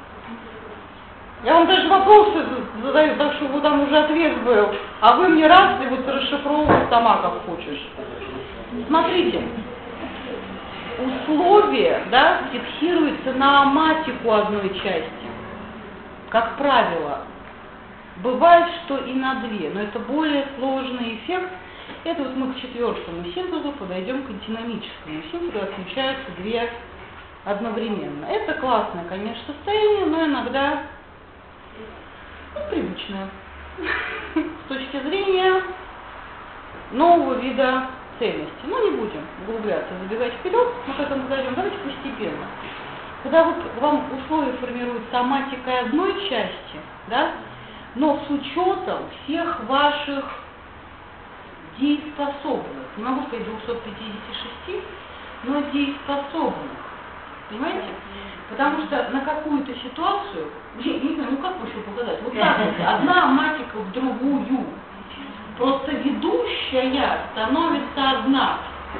Speaker 1: Я вам даже вопросы задаю, так чтобы там уже ответ был. А вы мне раз и вот расшифровывать сама как хочешь. Смотрите, условие, да, фиксируется на аматику одной части, как правило. Бывает, что и на две, но это более сложный эффект. Это вот мы к четвертому синтезу подойдем к антиномическому синтезу, отключаются две одновременно. Это классное, конечно, состояние, но иногда привычное с точки зрения нового вида ценности. Но не будем углубляться, забегать вперед, мы к этому дойдем. Давайте постепенно. Когда вот вам условия формируют соматикой одной части, да, но с учетом всех ваших дееспособных, не могу сказать 256, но дееспособных, понимаете? Потому что на какую-то ситуацию, не знаю, ну как еще показать, вот так вот, одна аматика в другую, просто ведущая становится одна.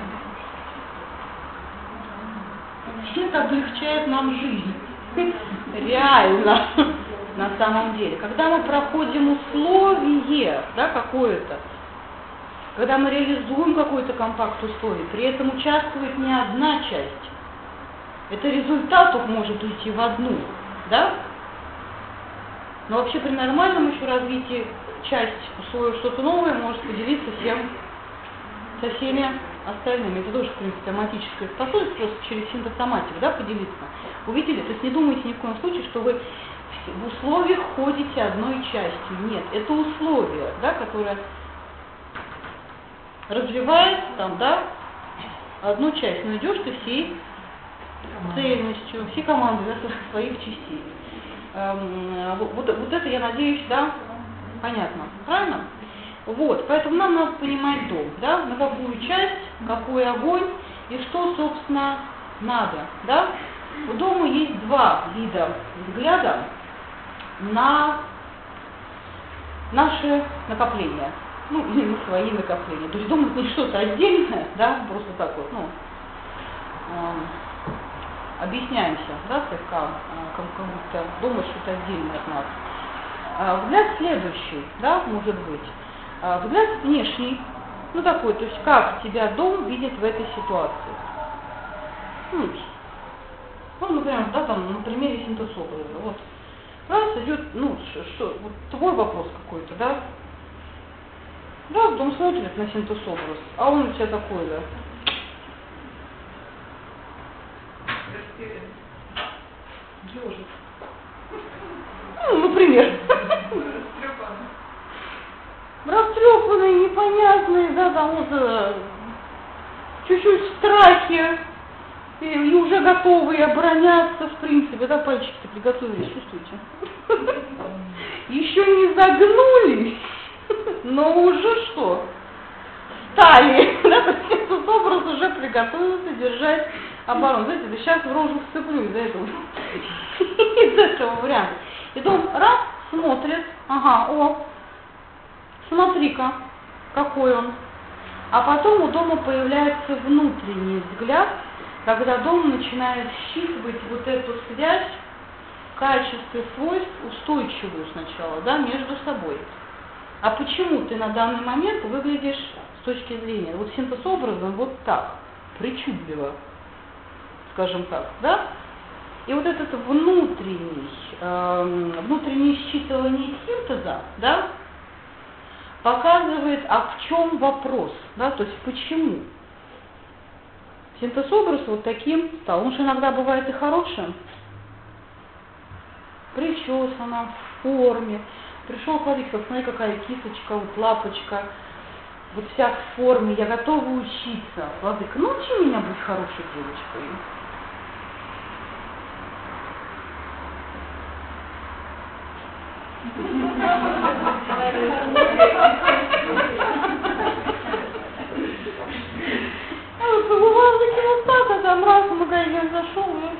Speaker 1: Это облегчает нам жизнь. Реально. На самом деле. Когда мы проходим условие, да, какое-то, когда мы реализуем какой-то компакт условий, при этом участвует не одна часть. Это результат может уйти в одну, да? Но вообще при нормальном еще развитии часть усвоив что-то новое может поделиться со всеми остальными. Это тоже, в принципе, соматическая способность, просто через синтосоматику, да, поделиться. Увидели? То есть не думайте ни в коем случае, что вы в условиях ходите одной частью. Нет, это условие, да, которое развивает там, да, одну часть, но идешь ты всей цельностью, всей командой, да, своих частей. Вот это, я надеюсь, да, понятно, правильно? Вот, поэтому нам надо понимать дом, да, на какую часть, какой огонь и что, собственно, надо, да. У дома есть два вида взгляда на наши накопления, ну, или на свои накопления. То есть дом это не что-то отдельное, да, просто так вот, ну, объясняемся, да, слегка, как будто дом это что-то отдельное от нас. Взгляд следующий, да, может быть. Взгляд внешний, ну такой, то есть как тебя дом видит в этой ситуации. Ну, например, да, там, на примере синтез-образа. Вот. Раз идет, ну, вот твой вопрос какой-то, да? Да, дом смотрит на синтез-образ, а он у тебя такой, да. Ежик. Ну, например. Растрепанные, непонятные, да, там вот чуть-чуть в страхе, и уже готовые обороняться, в принципе, да, пальчики-то приготовились, чувствуете? Еще не загнулись, но уже что? Стали, да, этот образ уже приготовился держать оборону. Знаете, да сейчас в рожу вцеплю из-за этого варианта. И дом раз смотрит, ага, о, смотри-ка, какой он. А потом у дома появляется внутренний взгляд, когда дом начинает считывать вот эту связь в качестве свойств устойчивую сначала, да, между собой. А почему ты на данный момент выглядишь с точки зрения, вот синтез-образом вот так, причудливо, скажем так, да? И вот этот внутреннее считывание синтеза, да, показывает, а в чем вопрос, да, то есть почему. Синтез-образ вот таким стал, он же иногда бывает и хорошим, причесанным, в форме, пришел к Владыке, смотри, какая кисочка, вот лапочка, вот вся в форме, я готова учиться. Владыка, научи меня быть хорошей девочкой. Вот так, а там раз в магазин зашел, и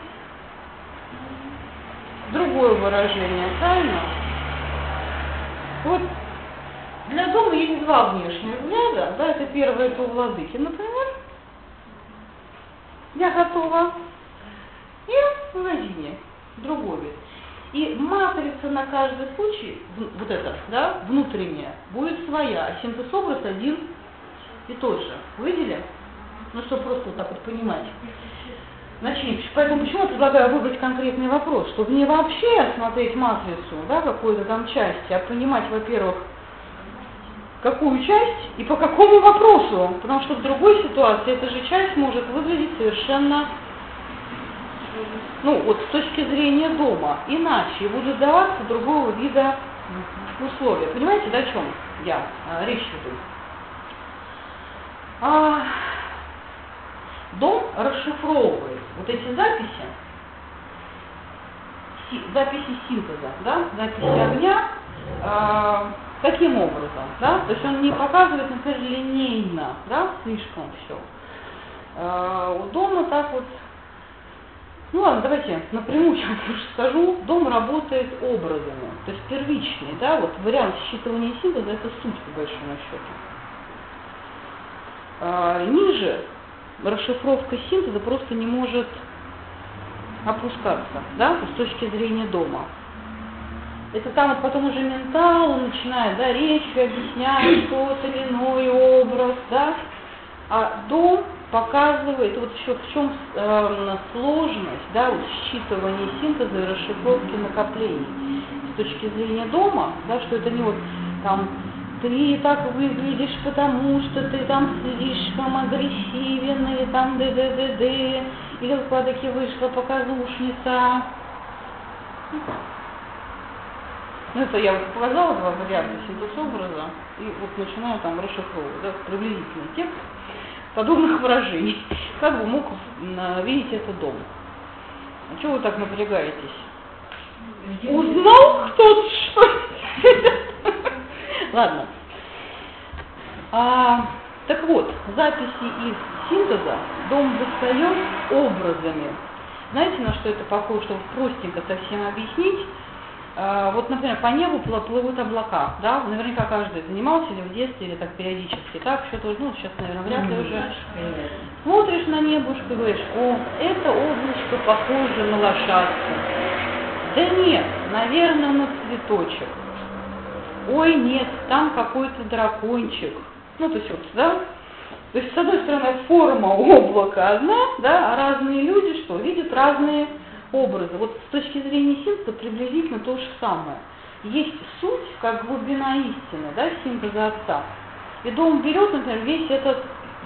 Speaker 1: другое выражение, правильно? Вот для дома есть два внешних взгляда, да, это первое, это у Владыки, например, я готова, и в магазине, другой вид. И матрица на каждый случай, вот эта, да, внутренняя, будет своя, а синтез-образ один и тот же. Видели? Ну, чтобы просто вот так вот понимать. Начнем. Поэтому почему я предлагаю выбрать конкретный вопрос? Чтобы не вообще смотреть матрицу, да, какой-то там части, а понимать, во-первых, какую часть и по какому вопросу. Потому что в другой ситуации эта же часть может выглядеть совершенно, ну, вот с точки зрения дома, иначе, и будет даваться другого вида условия. Понимаете, да, о чем я речь веду? Дом расшифровывает вот эти записи, записи синтеза, да, записи огня, таким образом, да, то есть он не показывает, например, линейно, да, слишком все. У дома так вот, ну ладно, давайте напрямую сейчас уже скажу, дом работает образами, то есть первичный, да, вот вариант считывания синтеза это суть по большому счету. Ниже расшифровка синтеза просто не может опускаться, да, с точки зрения дома. Это там вот потом уже ментал, он начинает, да, речью объяснять тот или иной образ, да, а дом показывает, вот еще в чем сложность, да, вот считывания синтеза и расшифровки накоплений. С точки зрения дома, да, что это не вот там ты так выглядишь, потому что ты там слишком агрессивен, или там д-д-д-д, или в кладоке вышла показушница. Ну, это я вот показала два варианта синтез образа, и вот начинаю там расшифровывать, да, приблизительный текст подобных выражений. Как бы мог видеть этот дом? А чего вы так напрягаетесь? Узнал кто-то что? Ладно. Так вот, записи из синтеза дом достает образами. Знаете, на что это похоже, чтобы простенько совсем объяснить? Вот, например, по небу плывут облака, да? Наверняка каждый занимался или в детстве, или так периодически, так, что-то, ну, сейчас, наверное, вряд ли уже. Смотришь на небушко и говоришь, о, это облачко похоже на лошадку. Да нет, наверное, на цветочек. Ой, нет, там какой-то дракончик. Ну, то есть вот, да? То есть, с одной стороны, форма облака одна, да, а разные люди что? Видят разные образы. Вот с точки зрения синтеза приблизительно то же самое. Есть суть, как глубина истины, да, синтеза отца. И дом берет, например, весь этот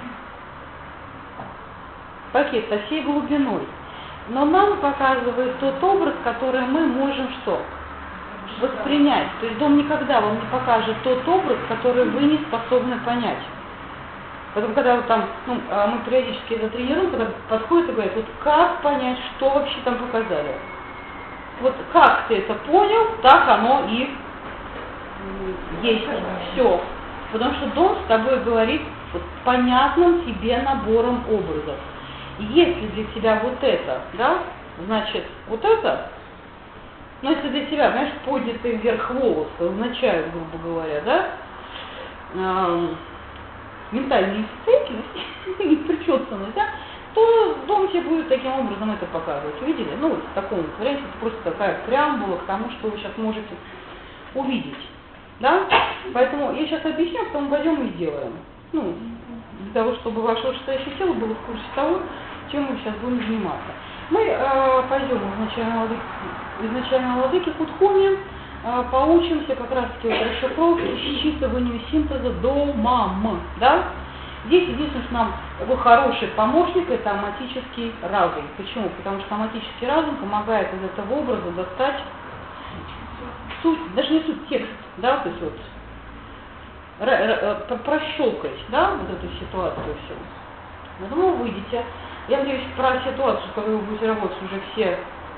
Speaker 1: пакет со всей глубиной. Но нам показывает тот образ, который мы можем что? Воспринять. То есть дом никогда вам не покажет тот образ, который вы не способны понять. Потом, когда вот там, ну, мы периодически это тренируем, когда подходит и говорит, вот как понять, что вообще там показали. Вот как ты это понял, так оно и есть. Все. Потому что дом с тобой говорит вот понятным тебе набором образов. И если для тебя вот это, да, значит вот это, ну если для тебя, знаешь, поднятые вверх волосы означают, грубо говоря, да, ментальные сцепки, непричесанность, да, то дом тебе будет таким образом это показывать. Увидели? Ну, вот в таком варианте это просто такая преамбула к тому, что вы сейчас можете увидеть. Да? Поэтому я сейчас объясню, потом пойдем и сделаем. Ну, для того, чтобы ваше вышестоящее тело было в курсе того, чем мы сейчас будем заниматься. Мы пойдем изначально владыки Кутхуми, поучимся как раз таки вот расшифровке, считыванию синтеза домам, да? Здесь единственное, что нам такой хороший помощник, это оматический разум. Почему? Потому что оматический разум помогает из этого образа достать суть, даже не суть, текст, да, то есть вот прощелкать, да, вот эту ситуацию всю. Я думаю, вы выйдете. Я надеюсь, про ситуацию, когда вы будете работать, уже все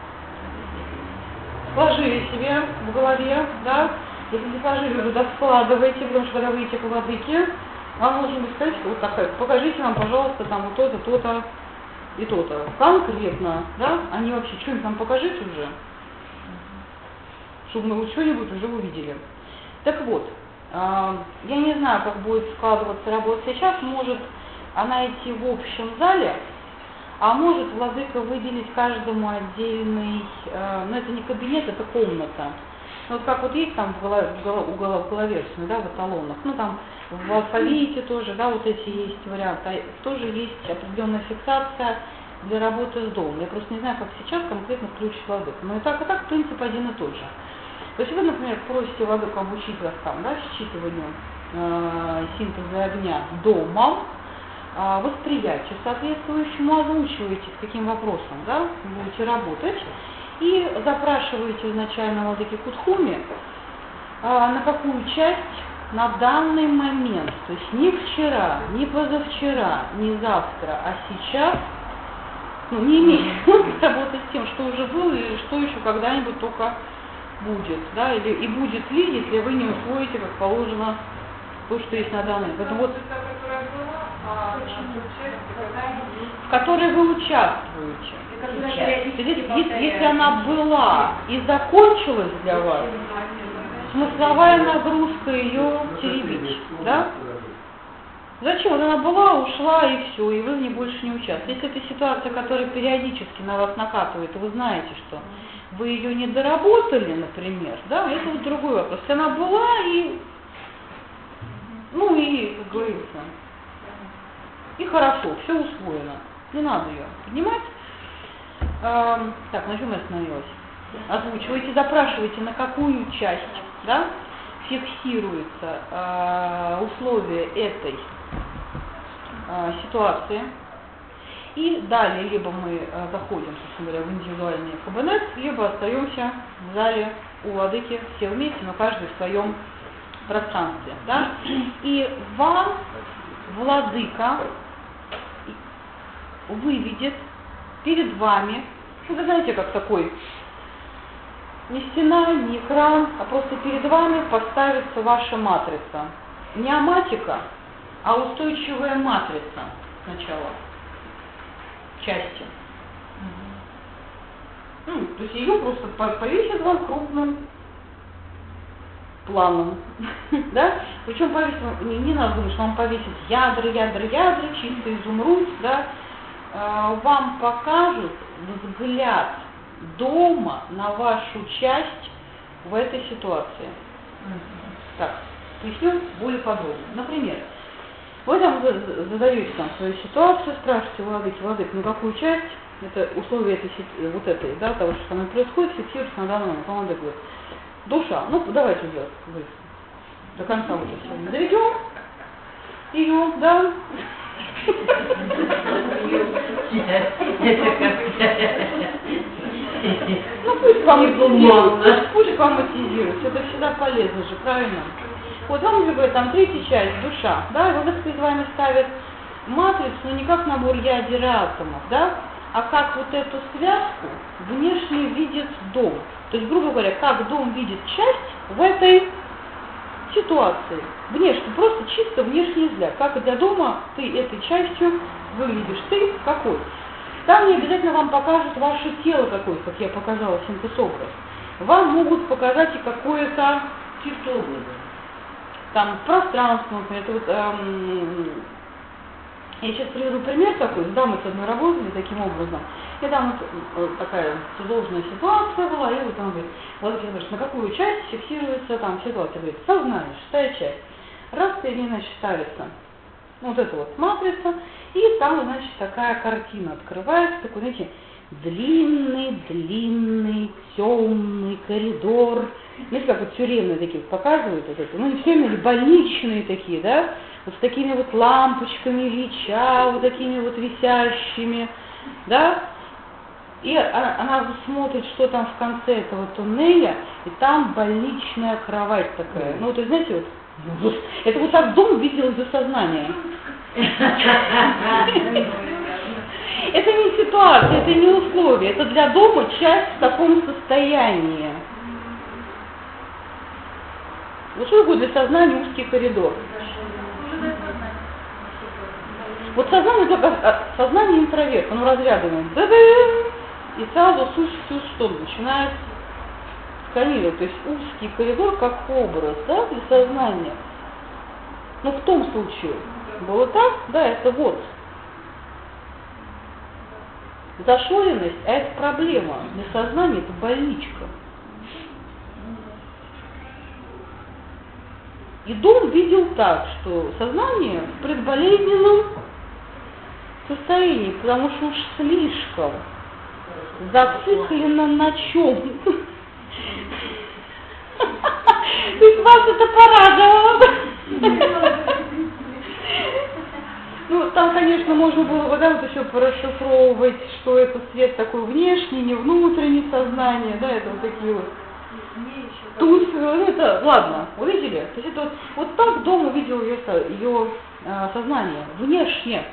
Speaker 1: сложили себе в голове, да, если не сложили, вы складываете, потому что когда вы идете к владыке, вам нужно сказать, вот такая, покажите нам, пожалуйста, там вот то-то, то-то и то-то. Конкретно, да, они вообще что-нибудь нам покажите уже, чтобы мы что-нибудь уже увидели. Так вот, я не знаю, как будет складываться работа сейчас, может она идти в общем зале, а может владыка выделить каждому отдельный, ну это не кабинет, это комната. Вот как вот есть там в голове, да, в эталонах, ну там в алфавите тоже, да, вот эти есть варианты, тоже есть определенная фиксация для работы с домом. Я просто не знаю, как сейчас конкретно включить владыку. Но и так, принцип один и тот же. То есть вы, например, просите владыку обучить вас там, да, считыванию синтеза огня дома, восприятию соответствующему, озвучиваете, с каким вопросом, да, будете работать, и запрашиваете изначально владыки Кутхуми, на какую часть на данный момент, то есть не вчера, не позавчера, не завтра, а сейчас, не имеет смысла работать с тем, что уже было и что еще когда-нибудь только будет, да, и будет ли, если вы не усвоите, как положено, то, что есть на данный момент. Поэтому вот, в которой вы участвуете. Если она была и закончилась для вас, смысловая нагрузка ее теребить, да? Зачем? Вот она была, ушла и все, и вы в ней больше не участвуете. Если это ситуация, которая периодически на вас накатывает, и вы знаете, что вы ее не доработали, например, да, это вот другой вопрос. Если она была и, как говорится, и хорошо, все усвоено, не надо ее поднимать. Так, на чем я остановилась? Озвучивайте, запрашивайте, на какую часть, да, фиксируется условия этой ситуации. И далее либо мы заходим, собственно говоря, в индивидуальный кабинет, либо остаемся в зале у владыки все вместе, но каждый в своем пространстве. Да? И вам владыка выведет перед вами, вы знаете, как такой, не стена, не экран, а просто перед вами поставится ваша матрица. Не аматика, а устойчивая матрица сначала. Части. То есть ее просто повесят вам крупным планом. Да? Причем повесят, не надо думать, что вам повесят ядра, чистый изумруд, да? Вам покажут взгляд дома на вашу часть в этой ситуации. Так, поясню более подробно. Например, вы там задаете там свою ситуацию, спрашиваете владык, какую часть, это условия вот этой, да, того, что со мной происходит, фиксируется на данный момент. Он говорит, душа, давайте уже до конца уже все доведем ее, да. Пусть вам мотивируется, это всегда полезно же, правильно? Вот вам уже говорят, там третья часть, душа, да, и вот перед вами ставят матрицу, но не как набор ядер и атомов, да, а как вот эту связку внешне видит дом. То есть, грубо говоря, как дом видит часть в этой ситуации. Внешне, просто чисто внешний взгляд. Как для дома ты этой частью выглядишь, ты какой. Там не обязательно вам покажут ваше тело какое, как я показала синтез-образ. Вам могут показать и какое-то чисто образ. Там пространство, например, это вот, я сейчас приведу пример такой, с дамой с одной работали таким образом, и там вот такая сложная ситуация была, и вот он говорит, вот на какую часть фиксируется там ситуация, говорит, сознание, 6-я часть, раз перед ней, значит, ставится вот эта вот матрица, и там, значит, такая картина открывается, такой, знаете, длинный, темный коридор. Знаете, как вот тюремные такие показывают вот это, не тюремные, больничные такие, да, вот с такими вот лампочками Ильича, вот такими вот висящими, да, и она смотрит, что там в конце этого туннеля, и там больничная кровать такая. То есть, знаете, вот, это вот так дом видел из-за сознания. Это не ситуация, это не условие, это для дома часть в таком состоянии. Вот что такое для сознания узкий коридор? Вот сознание интроверт, оно разрядывает, и сразу слышите, что начинает сканировать, то есть узкий коридор как образ, да, для сознания. Но в том случае было так, да, это вот. Зашоренность, а это проблема. Для сознания это больничка. И дом видел так, что сознание в предболезненном состоянии, потому что уж слишком зациклено на чем. То есть вас это порадовало. Ну, там, конечно, можно было бы, да, вот еще порасшифровывать, что это свет такой внешний, не внутренний сознание, да, это вот такие вот. Тут, это, ладно, увидели? То есть это вот так дом увидел ее сознание, внешне.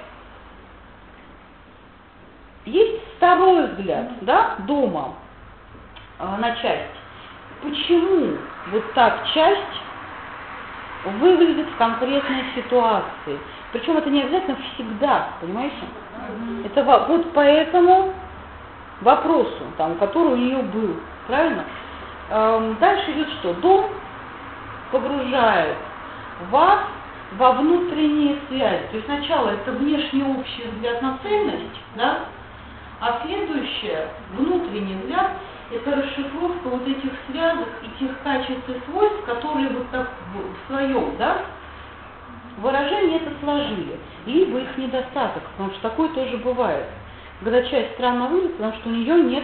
Speaker 1: Есть второй взгляд, да, дома на часть. Почему вот так часть выглядит в конкретной ситуации? Причем это не обязательно всегда, понимаете? Это вот по этому вопросу, там, который у нее был, правильно? Дальше идет что? Дом погружает вас во внутренние связи. То есть сначала это внешний общий взгляд на ценность, да? А следующее, внутренний взгляд, это расшифровка вот этих связок и тех качеств и свойств, которые вот так в своем, да, выражении это сложили. Либо их недостаток, потому что такое тоже бывает. Когда часть странно выглядит, потому что у нее нет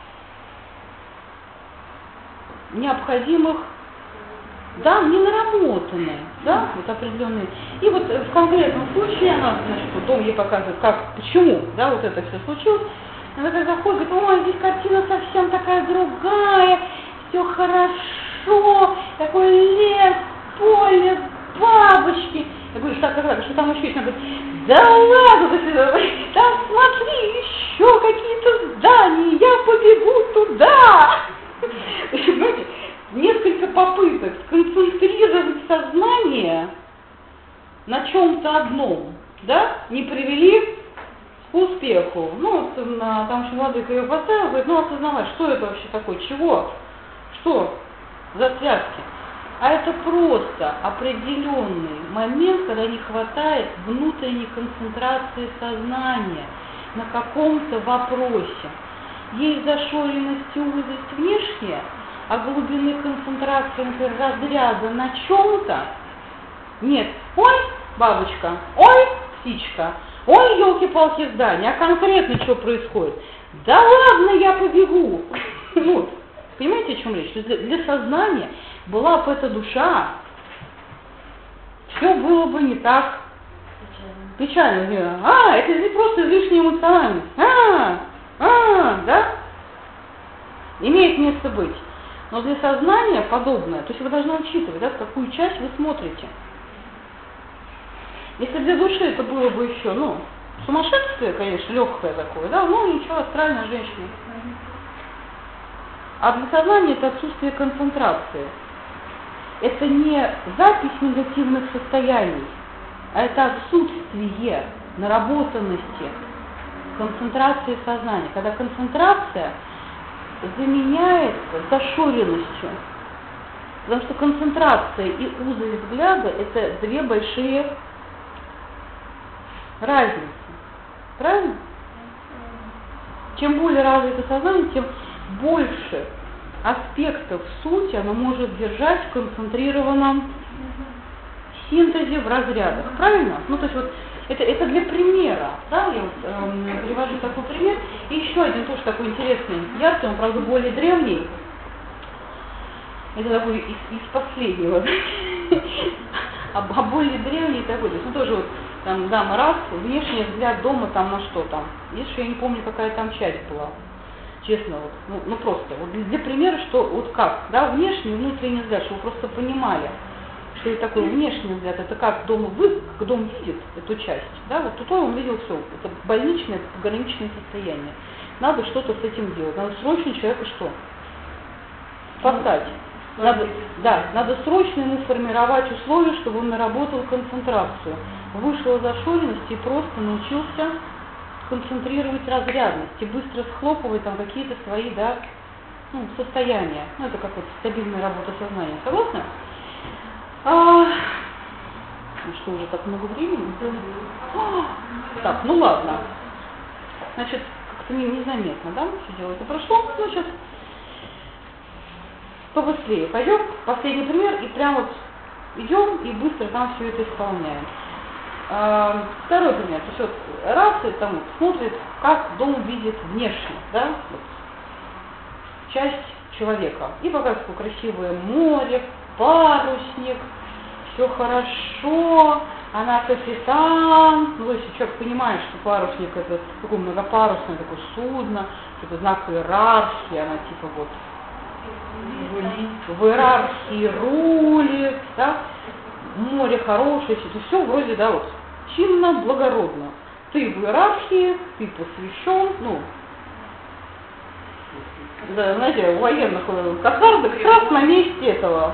Speaker 1: необходимых, да, не наработанные, да, вот определенные. И вот в конкретном случае она, значит, дом ей показывает, как, почему, да, вот это все случилось. Она когда заходит, говорит, ой, здесь картина совсем такая другая, все хорошо, такой лес, поле, бабочки. Я говорю, что там еще есть? Она говорит, да ладно, там смотри, еще какие-то здания, я побегу туда. Понимаете, несколько попыток сконцентрировать сознание на чем-то одном, да, не привели к успеху. Ну, вот, там еще владыка ее поставил, говорит, ну, осознавать, что это вообще такое, чего, что за связки. А это просто определенный момент, когда не хватает внутренней концентрации сознания на каком-то вопросе. Есть зашоренность и узость внешняя, а глубины концентрации, например, разряда на чем-то нет. Ой, бабочка, ой, птичка, ой, елки-палки здания, а конкретно что происходит? Да ладно, я побегу. Вот. Понимаете, о чем речь? Для сознания была бы эта душа, все было бы не так печально. Это не просто излишняя эмоциональность. Да? Имеет место быть. Но для сознания подобное, то есть вы должны учитывать, да, в какую часть вы смотрите. Если для души это было бы еще, сумасшествие, конечно, легкое такое, да, ничего, астральная женщина. А для сознания это отсутствие концентрации. Это не запись негативных состояний, а это отсутствие наработанности концентрации сознания. Когда концентрация заменяется зашоренностью. Потому что концентрация и узость взгляда – это две большие разницы. Правильно? Чем более развито сознание, тем больше аспектов сути оно может держать в концентрированном синтезе в разрядах. Правильно? То есть вот это для примера. Да? Я вот привожу такой пример. И еще один тоже такой интересный, яркий, он, правда, более древний. Это такой из последнего. А более древний такой. То есть, тоже вот там дама раз, внешний взгляд дома там на что там. Видишь, я не помню, какая там часть была. Честно, вот, просто. Вот для примера, что вот как, да, внешний и внутренний взгляд, чтобы вы просто понимали, что это такой внешний взгляд, это как дом видит эту часть, да, вот тут он видел все, это больничное, это пограничное состояние. Надо что-то с этим делать, надо срочно человека что? Спасать. Надо срочно ему формировать условия, чтобы он наработал концентрацию, вышел из зашоренности и просто научился концентрировать разрядность и быстро схлопывать там какие-то свои, да, состояния. Это как вот стабильная работа сознания. Согласны? Что, уже так много времени? Так, ладно. Значит, как-то незаметно, да, все дело это прошло. Сейчас побыстрее пойдем. Последний пример, и прям вот идем и быстро там все это исполняем. Второй пример. То есть вот рация там вот смотрит, как дом видит внешне, да, вот, часть человека. И показывает, какое красивое море, парусник, все хорошо, она капитан. Ну, то есть человек понимает, что парусник это такое многопарусное такое судно, это знак иерархии, она типа вот в иерархии рулит, да, море хорошее, это все вроде, да, вот, чинно, благородно. Ты в иерархии, ты посвящен, ну, да, знаете, у военных косардок как раз на месте этого.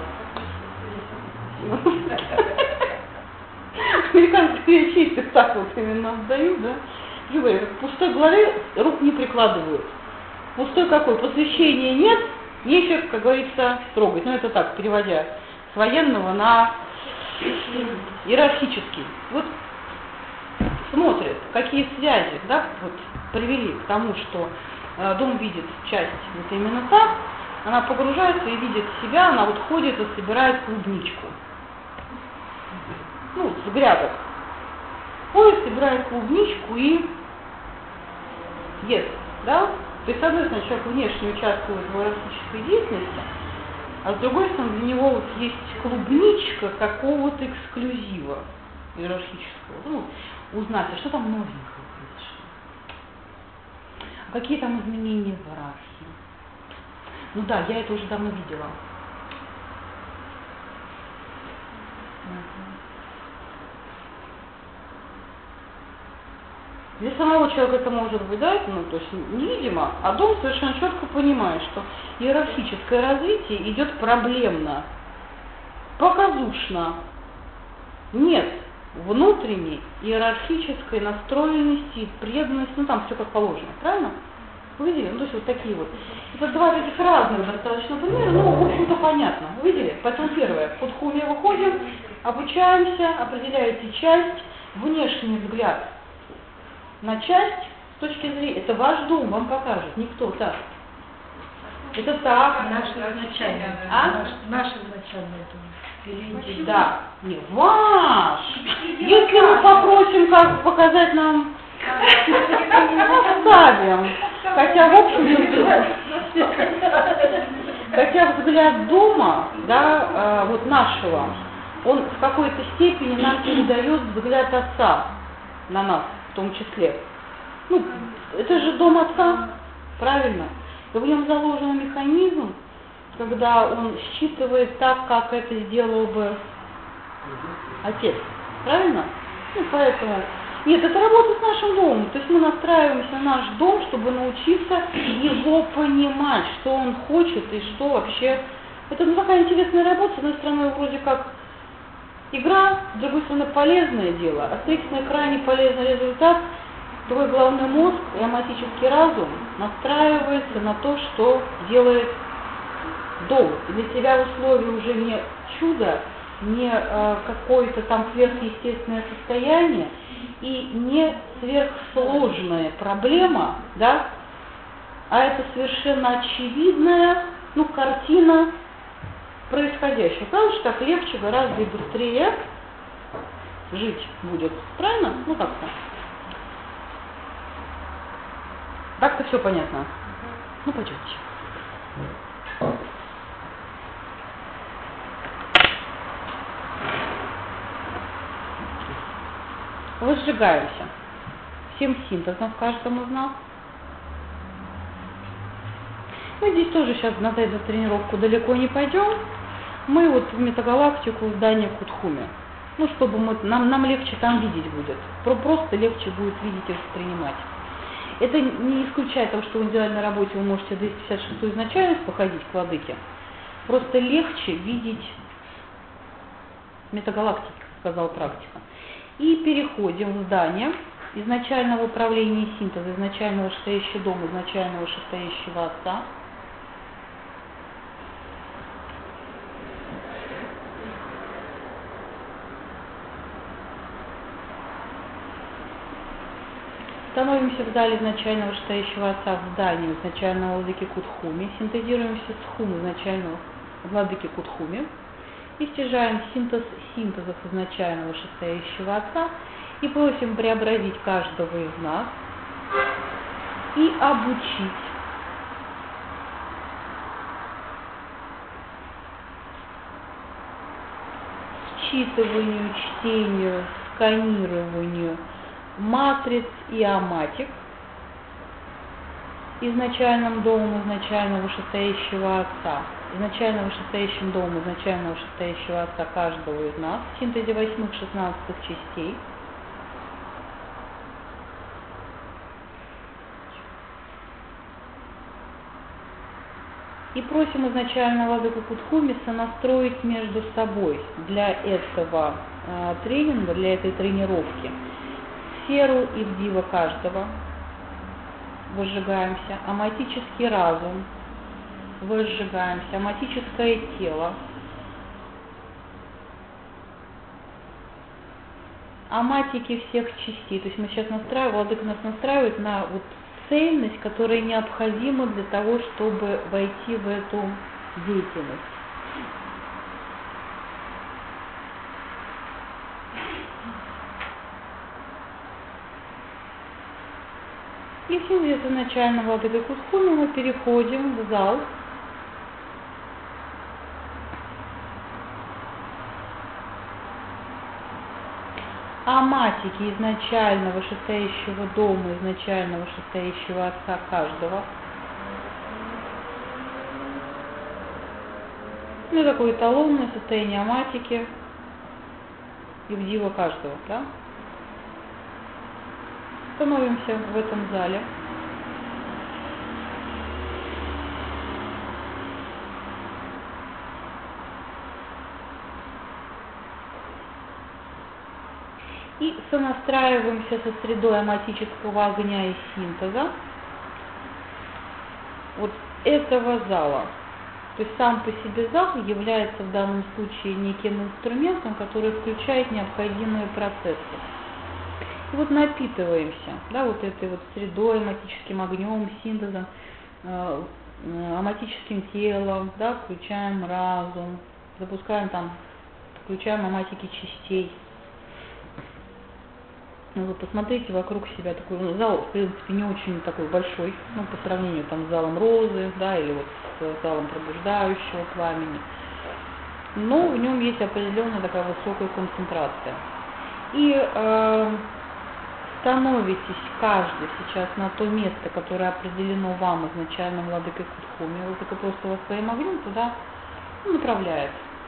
Speaker 1: Американские ячейки так вот именно отдают, да. И говорят, в пустой голове рук не прикладывают. Пустой какой? Посвящения нет, нечего, как говорится, трогать. Ну это так, переводя с военного на иерархический. Вот смотрит, какие связи, да, вот привели к тому, что дом видит часть вот именно так, она погружается и видит себя, она вот ходит и собирает клубничку. Ну, с грядок. Ходит, собирает клубничку и ест, да? То есть, с одной стороны, человек внешне участвует в иерархической деятельности, а с другой стороны, для него вот есть клубничка какого-то эксклюзива иерархического. Ну, узнать, а что там новенького произошло? А какие там изменения в иерархии? Ну да, я это уже давно видела. Для самого человека это может быть, да, ну, то есть невидимо, а дом совершенно четко понимает, что иерархическое развитие идет проблемно, показушно. Нет внутренней иерархической настроенности, преданности, ну там все как положено, правильно? Вы видели? Ну, то есть вот такие вот. Это два таких разных достаточно примера, но, в общем-то, понятно. Вы видели? Поэтому первое, в Кудхуме выходим, обучаемся, определяете часть, внешний взгляд на часть, с точки зрения, это ваш дом, вам покажет, никто так. Это так.
Speaker 2: Наш изначальный. Наш изначальный дом.
Speaker 1: Да, не ваш. Если мы попросим, как показать нам, оставим. Хотя, в общем-то, хотя взгляд дома, да, вот нашего, он в какой-то степени нам передает взгляд отца на нас, в том числе. Ну, это же дом отца, правильно? И в нем заложен механизм, когда он считывает так, как это сделал бы отец. Правильно? Ну, поэтому... Нет, это работа с нашим домом. То есть мы настраиваемся на наш дом, чтобы научиться его понимать, что он хочет и что вообще... Это такая интересная работа. С одной стороны, вроде как игра, с другой стороны, полезное дело. А на экране полезный результат. Твой головной мозг и оматический разум настраивается на то, что делает дом. И для тебя условия уже не чудо, не какое-то там сверхъестественное состояние и не сверхсложная проблема, да, а это совершенно очевидная, ну, картина происходящего. Правда, что так легче, гораздо и быстрее жить будет. Правильно? Ну, как-то. Так-то все понятно. Ну, пойдемте. Возжигаемся всем синтезом в каждом из нас. Мы здесь тоже сейчас на эту тренировку далеко не пойдем. Мы вот в метагалактику, в здание Кудхуме. Ну, чтобы нам легче там видеть будет. Просто легче будет видеть и воспринимать. Это не исключает того, что в индивидуальной работе вы можете 256 изначальность походить к владыке. Просто легче видеть метагалактики, как сказала практика. И переходим в здание изначального управления синтеза, изначального шестающего дома, изначального шестающего отца. Становимся в зале изначального шестающего отца в здании изначального владыки Кудхуми. Синтезируемся с хум изначального владыки Кудхуми. и стяжаем синтезов изначального вышестоящего Отца и просим преобразить каждого из нас и обучить считыванию, чтению, сканированию матриц и аматик изначальным домом изначально вышестоящего Отца, изначально вышестоящим домом изначально вышестоящего Отца каждого из нас в синтезе 8-16 частей. И просим изначально Владыку Кутхуми сонастроить между собой для этого тренинга, для этой тренировки сферу и вдива каждого. Возжигаемся. Аматический разум. Возжигаемся. Аматическое тело. Аматики всех частей. То есть мы сейчас настраиваем, Владыка нас настраивает на вот цельность, которая необходима для того, чтобы войти в эту деятельность. И в синтезе начального Владыки Кутхуми мы переходим в зал. Аматики изначального вышестоящего дома, изначального вышестоящего Отца каждого. Ну, такое эталонное состояние аматики и вдива каждого, да? Становимся в этом зале. И сонастраиваемся со средой аматического огня и синтеза вот этого зала. То есть сам по себе зал является в данном случае неким инструментом, который включает необходимые процессы. И вот напитываемся, да, вот этой вот средой, аматическим огнем, синтезом, аматическим телом, да, включаем разум, запускаем там, включаем аматики частей. Ну, вы посмотрите вокруг себя, такой зал, в принципе, не очень такой большой, ну, по сравнению там с залом розы, да, или вот с залом пробуждающего пламени. Но в нем есть определенная такая высокая концентрация. И становитесь каждый сейчас на то место, которое определено вам изначально Владыкой Кутхуми. Владыка просто вас своим огнем туда направляет.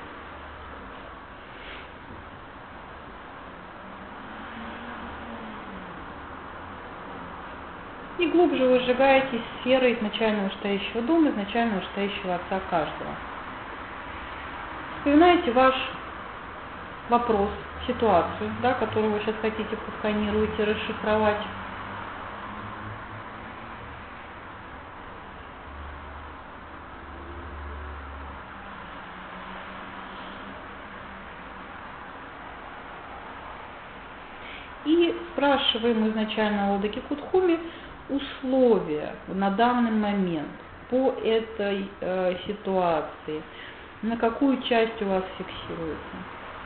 Speaker 1: И глубже вы сжигаете сферы изначально вышестоящего дома, изначально вышестоящего Отца каждого. Вспоминаете ваш вопрос, ситуацию, да, которую вы сейчас хотите просканировать и расшифровать. И спрашиваем изначально Владыки Кутхуми условия на данный момент по этой ситуации, на какую часть у вас фиксируется.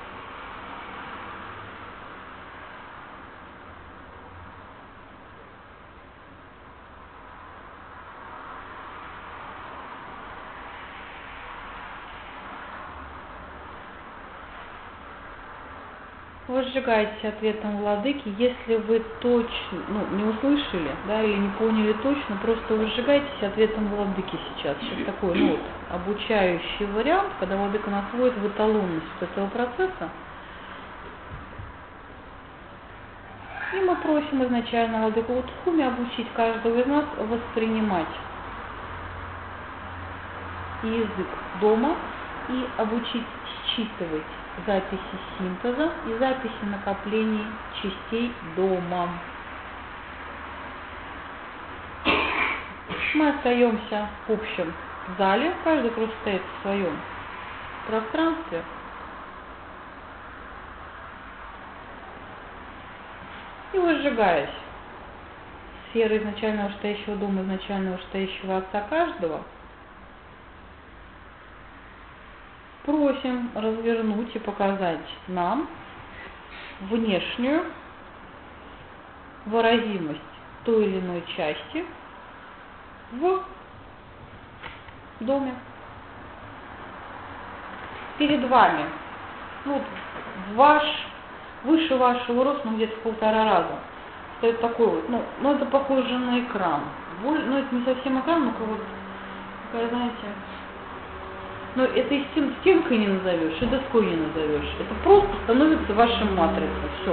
Speaker 1: Вы сжигаете ответом Владыки, если вы точно, не услышали, да, или не поняли точно, просто вы сжигаетесь ответом Владыки сейчас. Сейчас такой, обучающий вариант, когда Владыка нас вводит в эталонность этого процесса. И мы просим изначально Владыку Кутхуми обучить каждого из нас воспринимать язык дома и обучить считывать записи синтеза и записи накоплений частей дома. Мы остаемся в общем зале, каждый просто стоит в своем пространстве. И возжигаясь сферы изначально вышестоящего дома, изначально вышестоящего Отца каждого, просим развернуть и показать нам внешнюю выразимость той или иной части в доме. Перед вами, ну, выше вашего роста, ну, где-то в 1,5 раза, стоит такой вот, ну это похоже на экран. Ну, это не совсем экран, но вот такая, знаете, но это и стенкой не назовешь, и доской не назовешь. Это просто становится вашей матрицей. Все.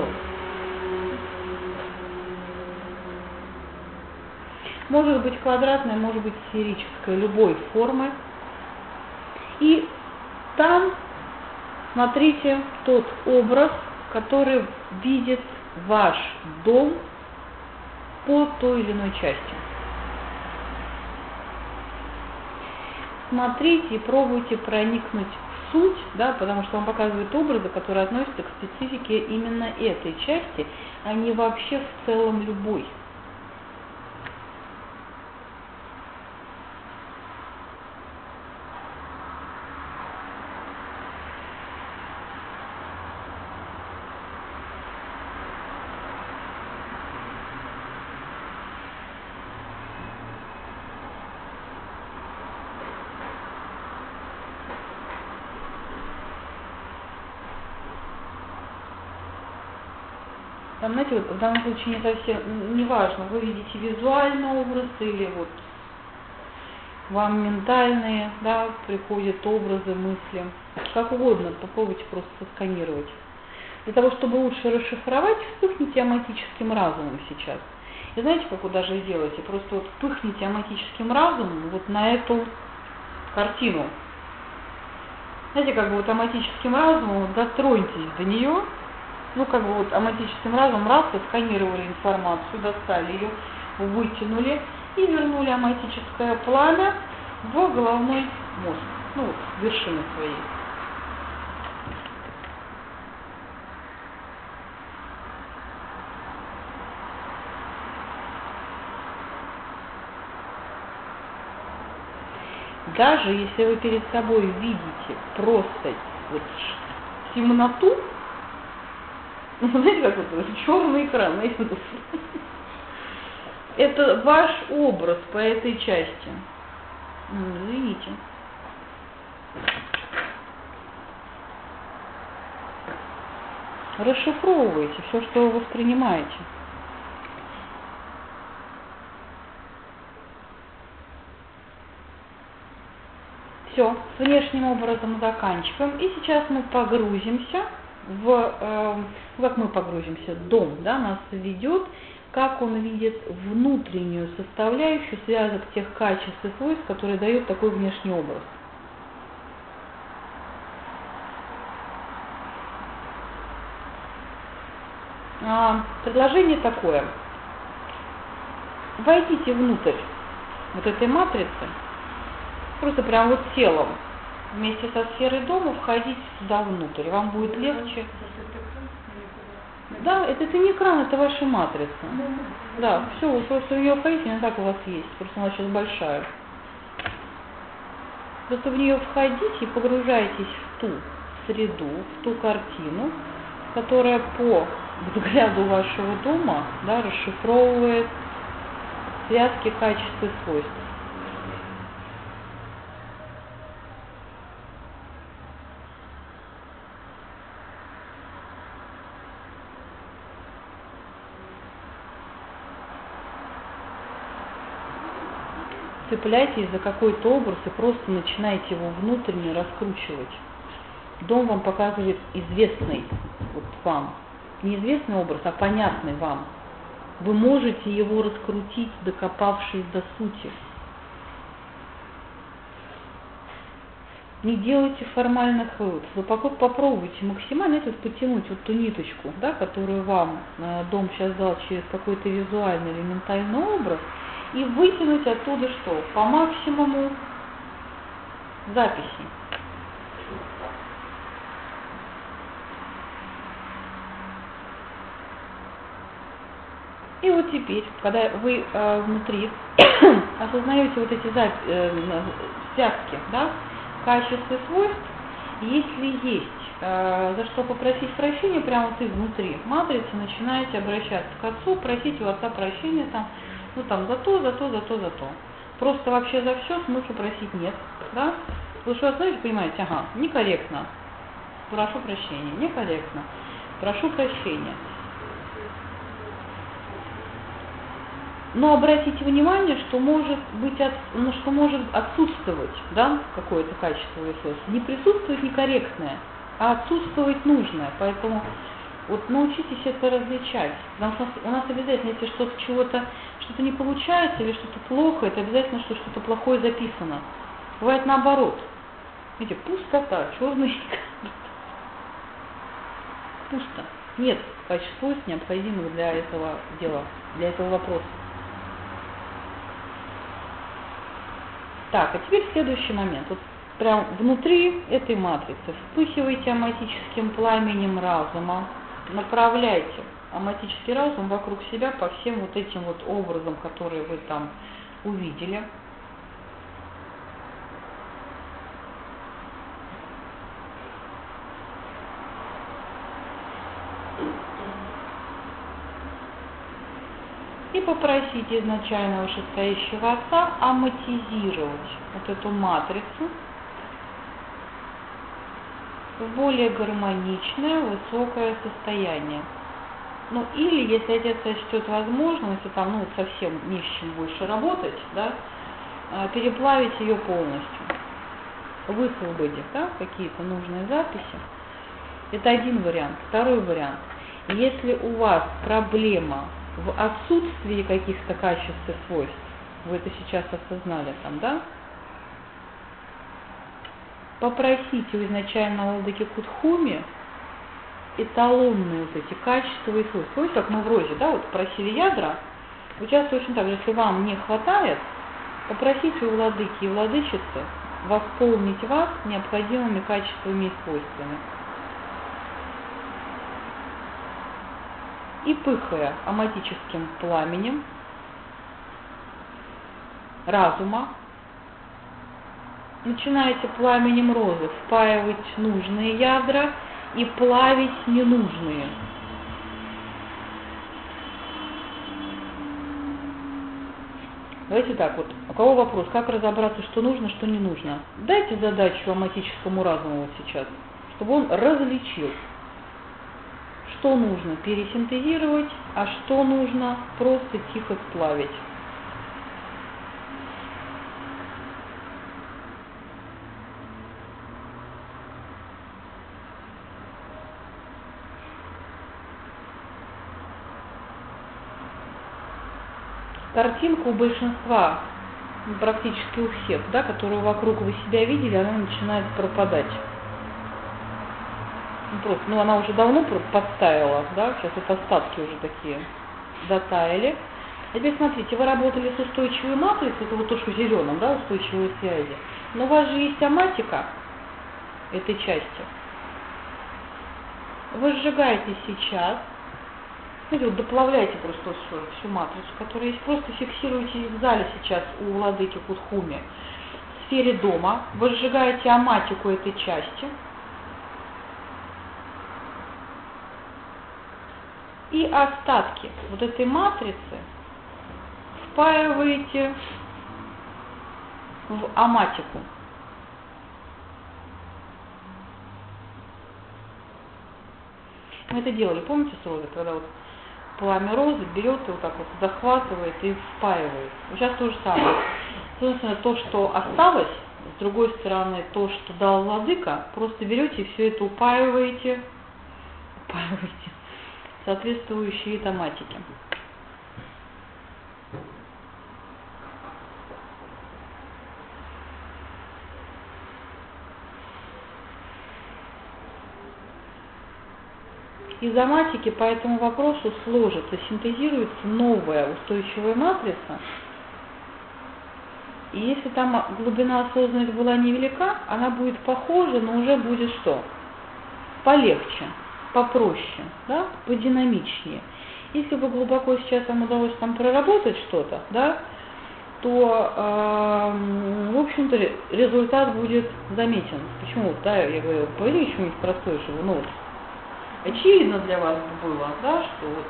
Speaker 1: Может быть квадратная, может быть сферическая, любой формы. И там смотрите тот образ, который видит ваш дом по той или иной части. Смотрите и пробуйте проникнуть в суть, да, потому что он показывает образы, которые относятся к специфике именно этой части, а не вообще в целом любой. Там, знаете, вот в данном случае не совсем, не важно, вы видите визуальный образ или вот вам ментальные, да, приходят образы, мысли, как угодно, попробуйте просто сосканировать. Для того, чтобы лучше расшифровать, вспыхните аматическим разумом сейчас. И знаете, как вы даже сделаете? Просто вот вспыхните аматическим разумом вот на эту картину. Знаете, как бы вот аматическим разумом вот дотроньтесь до нее. Ну, как бы вот аматическим разумом раз, сканировали информацию, достали ее, вытянули и вернули аматическое пламя в головной мозг, ну, вот, вершины своей. Даже если вы перед собой видите просто вот темноту, ну, знаете, как вот черный экран, знаете, это ваш образ по этой части. Извините. Расшифровывайте все, что вы воспринимаете. Все, с внешним образом заканчиваем. И сейчас мы погрузимся как мы погрузимся? Дом, да, нас ведет, как он видит внутреннюю составляющую, связок тех качеств и свойств, которые дают такой внешний образ. Предложение такое. Войдите внутрь вот этой матрицы, просто прям вот телом, вместе со сферой дома входите туда внутрь, вам будет легче. Да, это не экран, это ваша матрица. Да, все, вы просто в нее входите, она так у вас есть, просто она сейчас большая. Просто в нее входите и погружаетесь в ту среду, в ту картину, которая по взгляду вашего дома, да, расшифровывает связки качеств и свойств. Цепляйтесь за какой-то образ и просто начинайте его внутренне раскручивать. Дом вам показывает известный вот вам, неизвестный образ, а понятный вам. Вы можете его раскрутить, докопавшись до сути. Не делайте формальных выводов. Вы попробуйте максимально вот потянуть вот ту ниточку, да, которую вам дом сейчас дал через какой-то визуальный или ментальный образ, и вытянуть оттуда что? По максимуму записи. И вот теперь, когда вы внутри осознаете вот эти связки, да, качеств и свойств, Если есть за что попросить прощения, прямо ты внутри матрицы начинаете обращаться к отцу, просить у отца прощения там, ну там за то, за то, за то, за то. Просто вообще за все смысла просить нет, да? Потому что, знаете, понимаете, ага, некорректно, прошу прощения, некорректно, прошу прощения. Но обратите внимание, что может быть, что может отсутствовать, да, какое-то качество или свойство. Не присутствовать некорректное, а отсутствовать нужное. Поэтому вот научитесь это различать. Потому что у нас обязательно, если что-то не получается или что-то плохо, это обязательно, что что-то плохое записано. Бывает наоборот. Видите, пустота, черный пусто. Нет качеств свойств, необходимых для этого дела, для этого вопроса. Так, а теперь следующий момент. Вот прям внутри этой матрицы вспыхивайте аматическим пламенем разума, направляйте аматический разум вокруг себя по всем вот этим вот образам, которые вы там увидели. И попросите изначально вышестоящего отца аматизировать вот эту матрицу в более гармоничное, высокое состояние. Ну или, если отец сочтет возможным, если там ну, совсем не с чем больше работать, да, переплавить ее полностью, высвободив да, какие-то нужные записи. Это один вариант. Второй вариант. Если у вас проблема в отсутствии каких-то качеств и свойств, вы это сейчас осознали там, да? Попросите у изначального владыки Кутхуми эталонные вот эти качества и свойства. Помните, как мы в розе, да, вот просили ядра, сейчас точно так же, если вам не хватает, попросите у владыки и владычицы восполнить вас необходимыми качествами и свойствами. И пыхая аматическим пламенем разума, начинаете пламенем розы впаивать нужные ядра и плавить ненужные. Давайте так вот, у кого вопрос, как разобраться, что нужно, что не нужно? Дайте задачу аматическому разуму вот сейчас, чтобы он различил, что нужно пересинтезировать, а что нужно просто тихо сплавить. Картинка у большинства, практически у всех, да, которые вокруг вы себя видели, она начинает пропадать. Просто, ну она уже давно подтаяла, да, сейчас вот остатки уже такие дотаяли. А теперь смотрите, вы работали с устойчивой матрицей, это вот то, что в зеленом, да, устойчивые связи. Но у вас же есть аматика этой части. Вы сжигаете сейчас, вот доплавляйте просто всю матрицу, которая есть, просто фиксируйте в зале сейчас у владыки Кутхуми в сфере дома, вы сжигаете аматику этой части. И остатки вот этой матрицы впаиваете в аматику. Мы это делали, помните, с розой, когда вот пламя розы берет и вот так вот захватывает и впаивает. Сейчас то же самое. Собственно, то, что осталось, с другой стороны, то, что дал владыка, просто берете и все это упаиваете соответствующие томатики. Из аматики по этому вопросу сложится, синтезируется новая устойчивая матрица. И если там глубина осознанности была невелика, она будет похожа, но уже будет что? Полегче, попроще, да? Подинамичнее. Если бы глубоко сейчас вам удалось там проработать что-то, да, то, в общем-то, результат будет заметен. Почему? Да, я говорю, повели еще нибудь простое, чтобы, ну, очевидно для вас было, да, что вот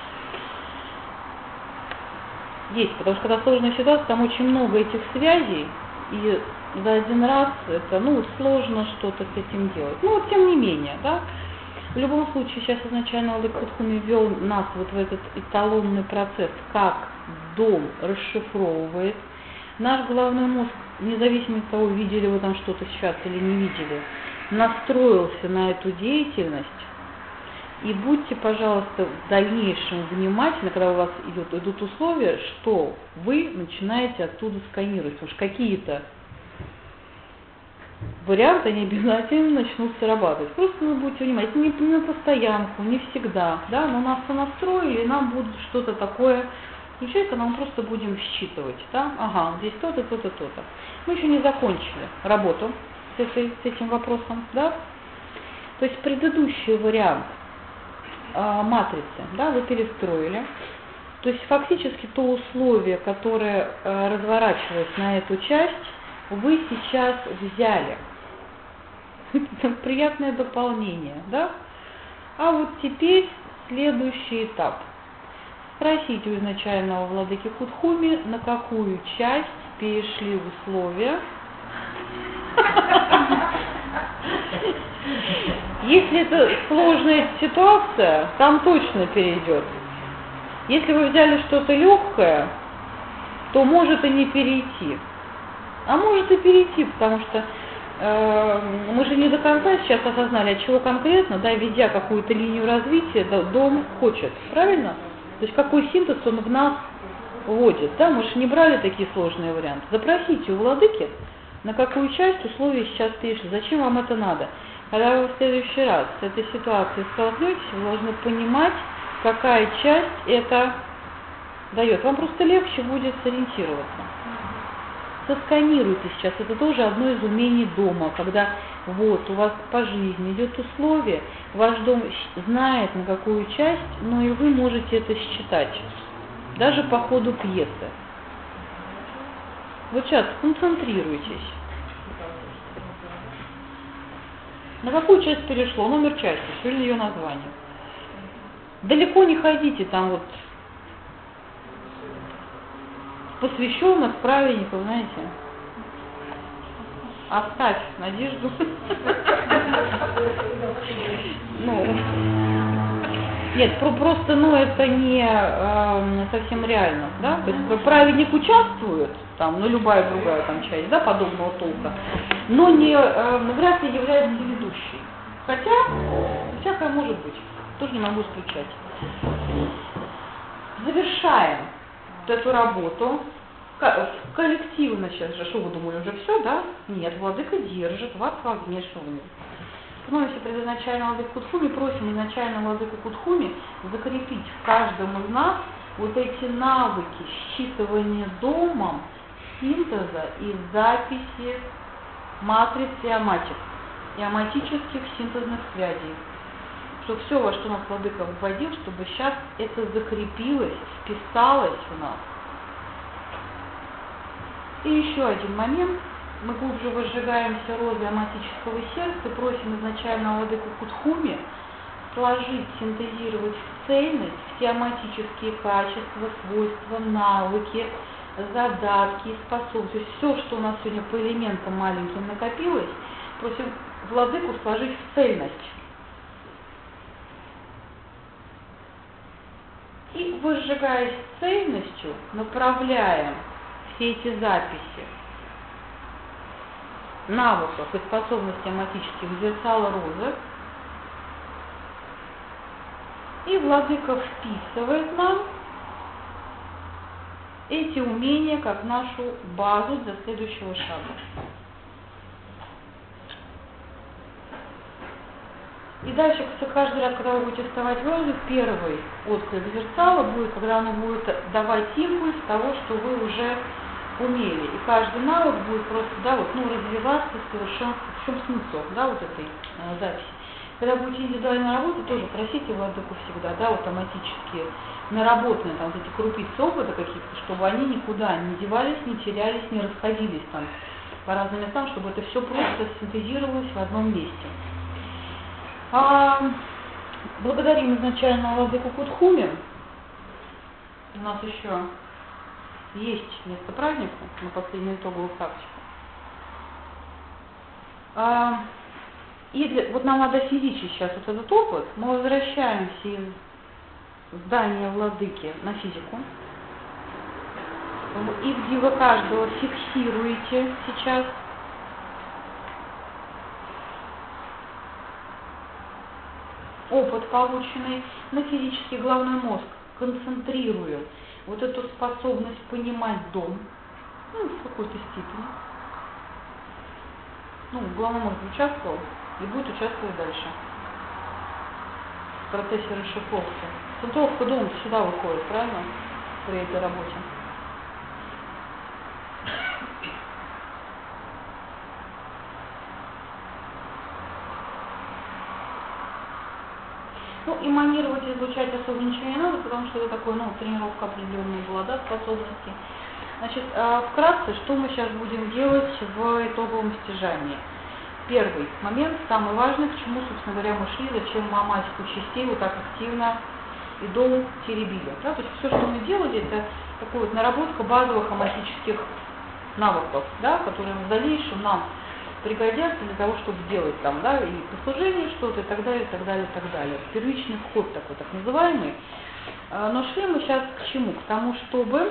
Speaker 1: есть, потому что когда сложная ситуация, там очень много этих связей, и за один раз это, ну, сложно что-то с этим делать. Ну, вот тем не менее, да, в любом случае, сейчас изначально Владыка Кутхуми ввел нас вот в этот эталонный процесс, как дом расшифровывает. Наш головной мозг, независимо от того, видели вы там что-то сейчас или не видели, настроился на эту деятельность. И будьте, пожалуйста, в дальнейшем внимательны, когда у вас идут условия, что вы начинаете оттуда сканировать. Потому что какие-то варианты, они обязательно начнут срабатывать. Просто вы будете внимательны, не на постоянку, не всегда, да, но нас настроили, и нам будет что-то такое включается, мы просто будем считывать, да, ага, здесь то-то, то-то, то-то. Мы еще не закончили работу с этим вопросом, да. То есть предыдущий вариант матрицы, да, вы перестроили. То есть фактически то условие, которое разворачивалось на эту часть, вы сейчас взяли. Приятное дополнение, да? А вот теперь следующий этап. Спросите у изначального владыки Кутхуми, на какую часть перешли условия. Если это сложная ситуация, там точно перейдет. Если вы взяли что-то легкое, то может и не перейти. А может и перейти, потому что мы же не до конца сейчас осознали, от чего конкретно, да, ведя какую-то линию развития, да, дом хочет. Правильно? То есть какой синтез он в нас вводит. Да? Мы же не брали такие сложные варианты. Запросите у владыки, на какую часть условий сейчас перешли. Зачем вам это надо? Когда вы в следующий раз с этой ситуацией столкнетесь, вы должны понимать, какая часть это дает. Вам просто легче будет сориентироваться. Сосканируйте сейчас. Это тоже одно из умений дома, когда вот у вас по жизни идет условие, ваш дом знает, на какую часть, но и вы можете это считать. Даже по ходу пьесы. Вот сейчас концентрируйтесь. На какую часть перешло? Номер части, все ли ее название. Далеко не ходите, там вот посвященных, праведников, знаете. Оставь надежду. Нет, просто, это не совсем реально, да? То есть праведник участвует, там, любая другая там часть, да, подобного толка, но вряд ли является ведущей. Хотя, всякое может быть, тоже не могу исключать. Завершаем вот эту работу. Коллективно сейчас же, что вы думали, уже все, да? Нет, владыка держит вас в огне, что вы. Становимся пред изначальным владыку Кутхуми, просим изначального владыку Кутхуми закрепить в каждом из нас вот эти навыки считывания домом, синтеза и записи матриц и аматических синтезных связей. Чтобы все, во что нас владыка вводил, чтобы сейчас это закрепилось, вписалось в нас. И еще один момент. Мы глубже возжигаемся розой аматического сердца и просим изначального владыку Кутхуми сложить, синтезировать в цельность все аматические качества, свойства, навыки, задатки, способности. То есть все, что у нас сегодня по элементам маленьким накопилось, просим владыку сложить в цельность. И, возжигаясь цельностью, направляем все эти записи навыков и способностей аматических в зеркало розы. И владыка вписывает нам эти умения как нашу базу для следующего шага. И дальше, каждый раз, когда вы будете вставать в розу, первый отклик зеркала будет, когда оно будет давать импульс того, что вы уже умели. И каждый навык будет просто, развиваться, совершенствоваться. В чем смысл, этой записи? Когда будете индивидуально работать, тоже просите владыку всегда, автоматические наработаны там вот эти крупицы опыта каких-то, чтобы они никуда не девались, не терялись, не расходились там по разным местам, чтобы это все просто синтезировалось в одном месте. Благодарим изначально владыку Кутхуми. У нас еще есть место праздника на последнюю итоговую практику. И вот нам надо физически сейчас вот этот опыт. Мы возвращаемся из здания владыки на физику. И где вы каждого фиксируете сейчас. Опыт, полученный на физический головной мозг, концентрируем вот эту способность понимать дом, в какой-то степени. Головной мозг участвовал и будет участвовать дальше в процессе расшифровки. Центровка дома сюда выходит, правильно? При этой работе. Эманировать и излучать особо ничего не надо, потому что это такое, тренировка определенная была, да, способности. Значит, вкратце, что мы сейчас будем делать в итоговом стяжании. Первый момент, самый важный, к чему, собственно говоря, мы шли, зачем мы аматику частей вот так активно и долго теребили. Да? То есть все, что мы делали, это такая вот наработка базовых аматических навыков, да, которые в дальнейшем нам пригодятся для того, чтобы сделать там, да, и послужение что-то, и так далее, и так далее, и так далее. Первичный вход такой, так называемый. Но шли мы сейчас к чему? К тому, чтобы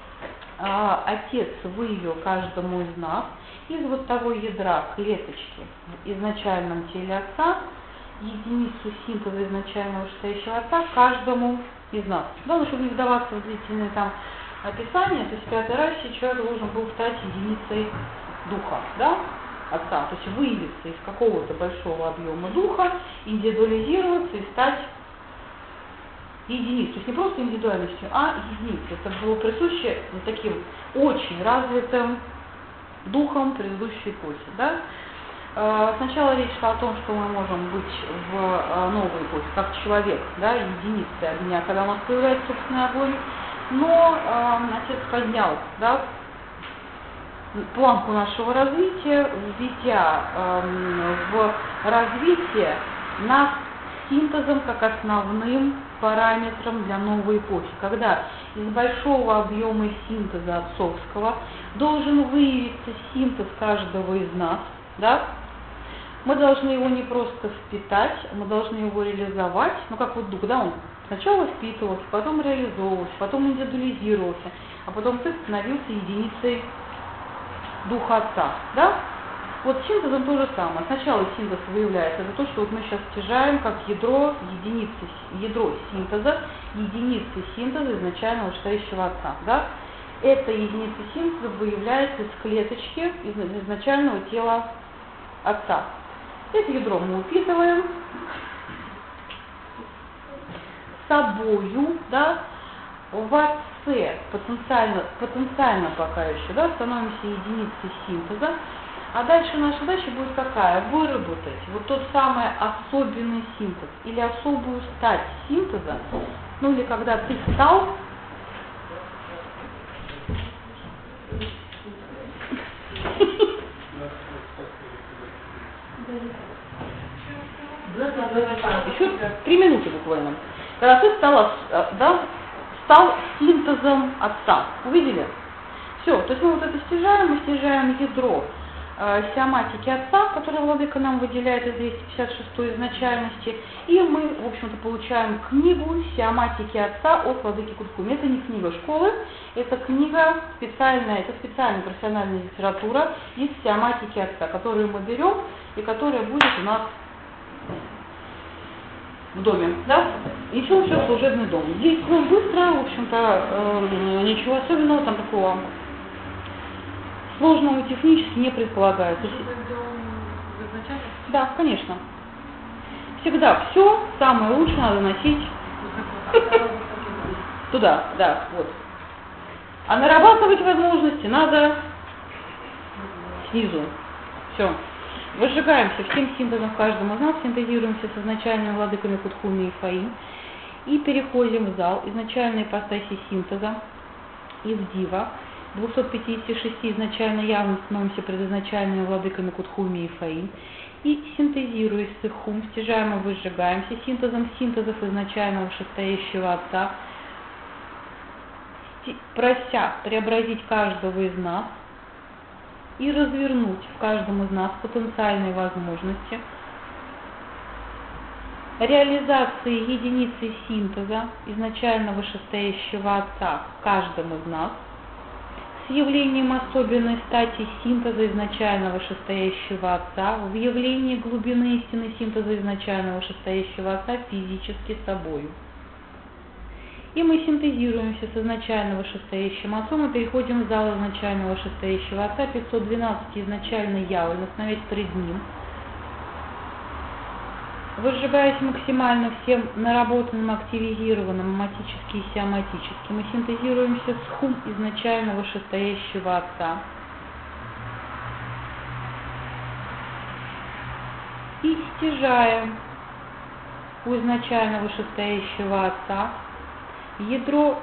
Speaker 1: Отец выявил каждому из нас из вот того ядра клеточки в изначальном теле Отца единицу синтеза изначального вышестоящего Отца каждому из нас. Да, но чтобы не вдаваться в длительные там описания, то есть в пятой расе человек должен был стать единицей духа, да, Отца, то есть выявиться из какого-то большого объема духа, индивидуализироваться и стать единицей. То есть не просто индивидуальностью, а единицей. Это было присуще таким очень развитым духом предыдущей эпохи. Да? Сначала речь шла о том, что мы можем быть в новой эпохе, как человек, да, единицей огня, когда у нас появляется собственный огонь, но Отец поднял, да, планку нашего развития, введя в развитие нас синтезом как основным параметром для новой эпохи, когда из большого объема синтеза отцовского должен выявиться синтез каждого из нас, да? Мы должны его не просто впитать, мы должны его реализовать, как вот дух, да, он сначала впитывался, потом реализовывался, потом индивидуализировался, а потом ты становился единицей Духа Отца, да? Вот с синтезом то же самое. Сначала синтез выявляется, это то, что вот мы сейчас стяжаем как ядро синтеза, единицы синтеза изначального вышестоящего Отца, да? Эта единица синтеза выявляется из клеточки, из изначального тела Отца. Это ядро мы упитываем собою, да? В Отце потенциально пока еще, да, становимся единицей синтеза, а дальше наша задача будет какая? Выработать вот тот самый особенный синтез или особую стать синтеза, или когда ты стал еще 3 минуты буквально. Когда ты стал синтезом Отца. Увидели? Все, то есть мы вот это стяжаем, мы стяжаем ядро сиоматики Отца, которое владыка нам выделяет из 256 изначальности, и мы, в общем-то, получаем книгу сиоматики Отца от владыки Кутхуми. Это не книга школы, это книга специальная, это специальная профессиональная литература из сиоматики Отца, которую мы берем и которая будет у нас в доме, да? И все служебный дом. Здесь быстро, в общем-то, ничего особенного, там такого сложного технически не предполагается. Да, конечно. Всегда все самое лучшее надо носить туда, да, вот. А нарабатывать возможности надо снизу. Все. Выжигаемся всем синтезом в каждом из нас, синтезируемся с изначальными владыками Кутхуми и Фаи. И переходим в зал изначальной ипостаси синтеза и в дива. 256 изначально явно становимся предизначальными владыками Кутхуми и Фаин. И синтезируясь с их хум, стяжаемо выжигаемся синтезом синтезов изначального вышестоящего Отца, прося преобразить каждого из нас и развернуть в каждом из нас потенциальные возможности реализации единицы синтеза изначально вышестоящего Отца в каждом из нас, с явлением особенной стати синтеза изначально вышестоящего Отца, в явлении глубины истины синтеза изначально вышестоящего Отца физически собою. И мы синтезируемся с изначально вышестоящим Отцом и переходим в зал изначально вышестоящего Отца, 512 изначально явлено, становясь пред Ним, выжигаясь максимально всем наработанным, активизированным, аматически и сиоматически, мы синтезируемся с хум изначально вышестоящего Отца и стяжаем у изначально вышестоящего Отца ядро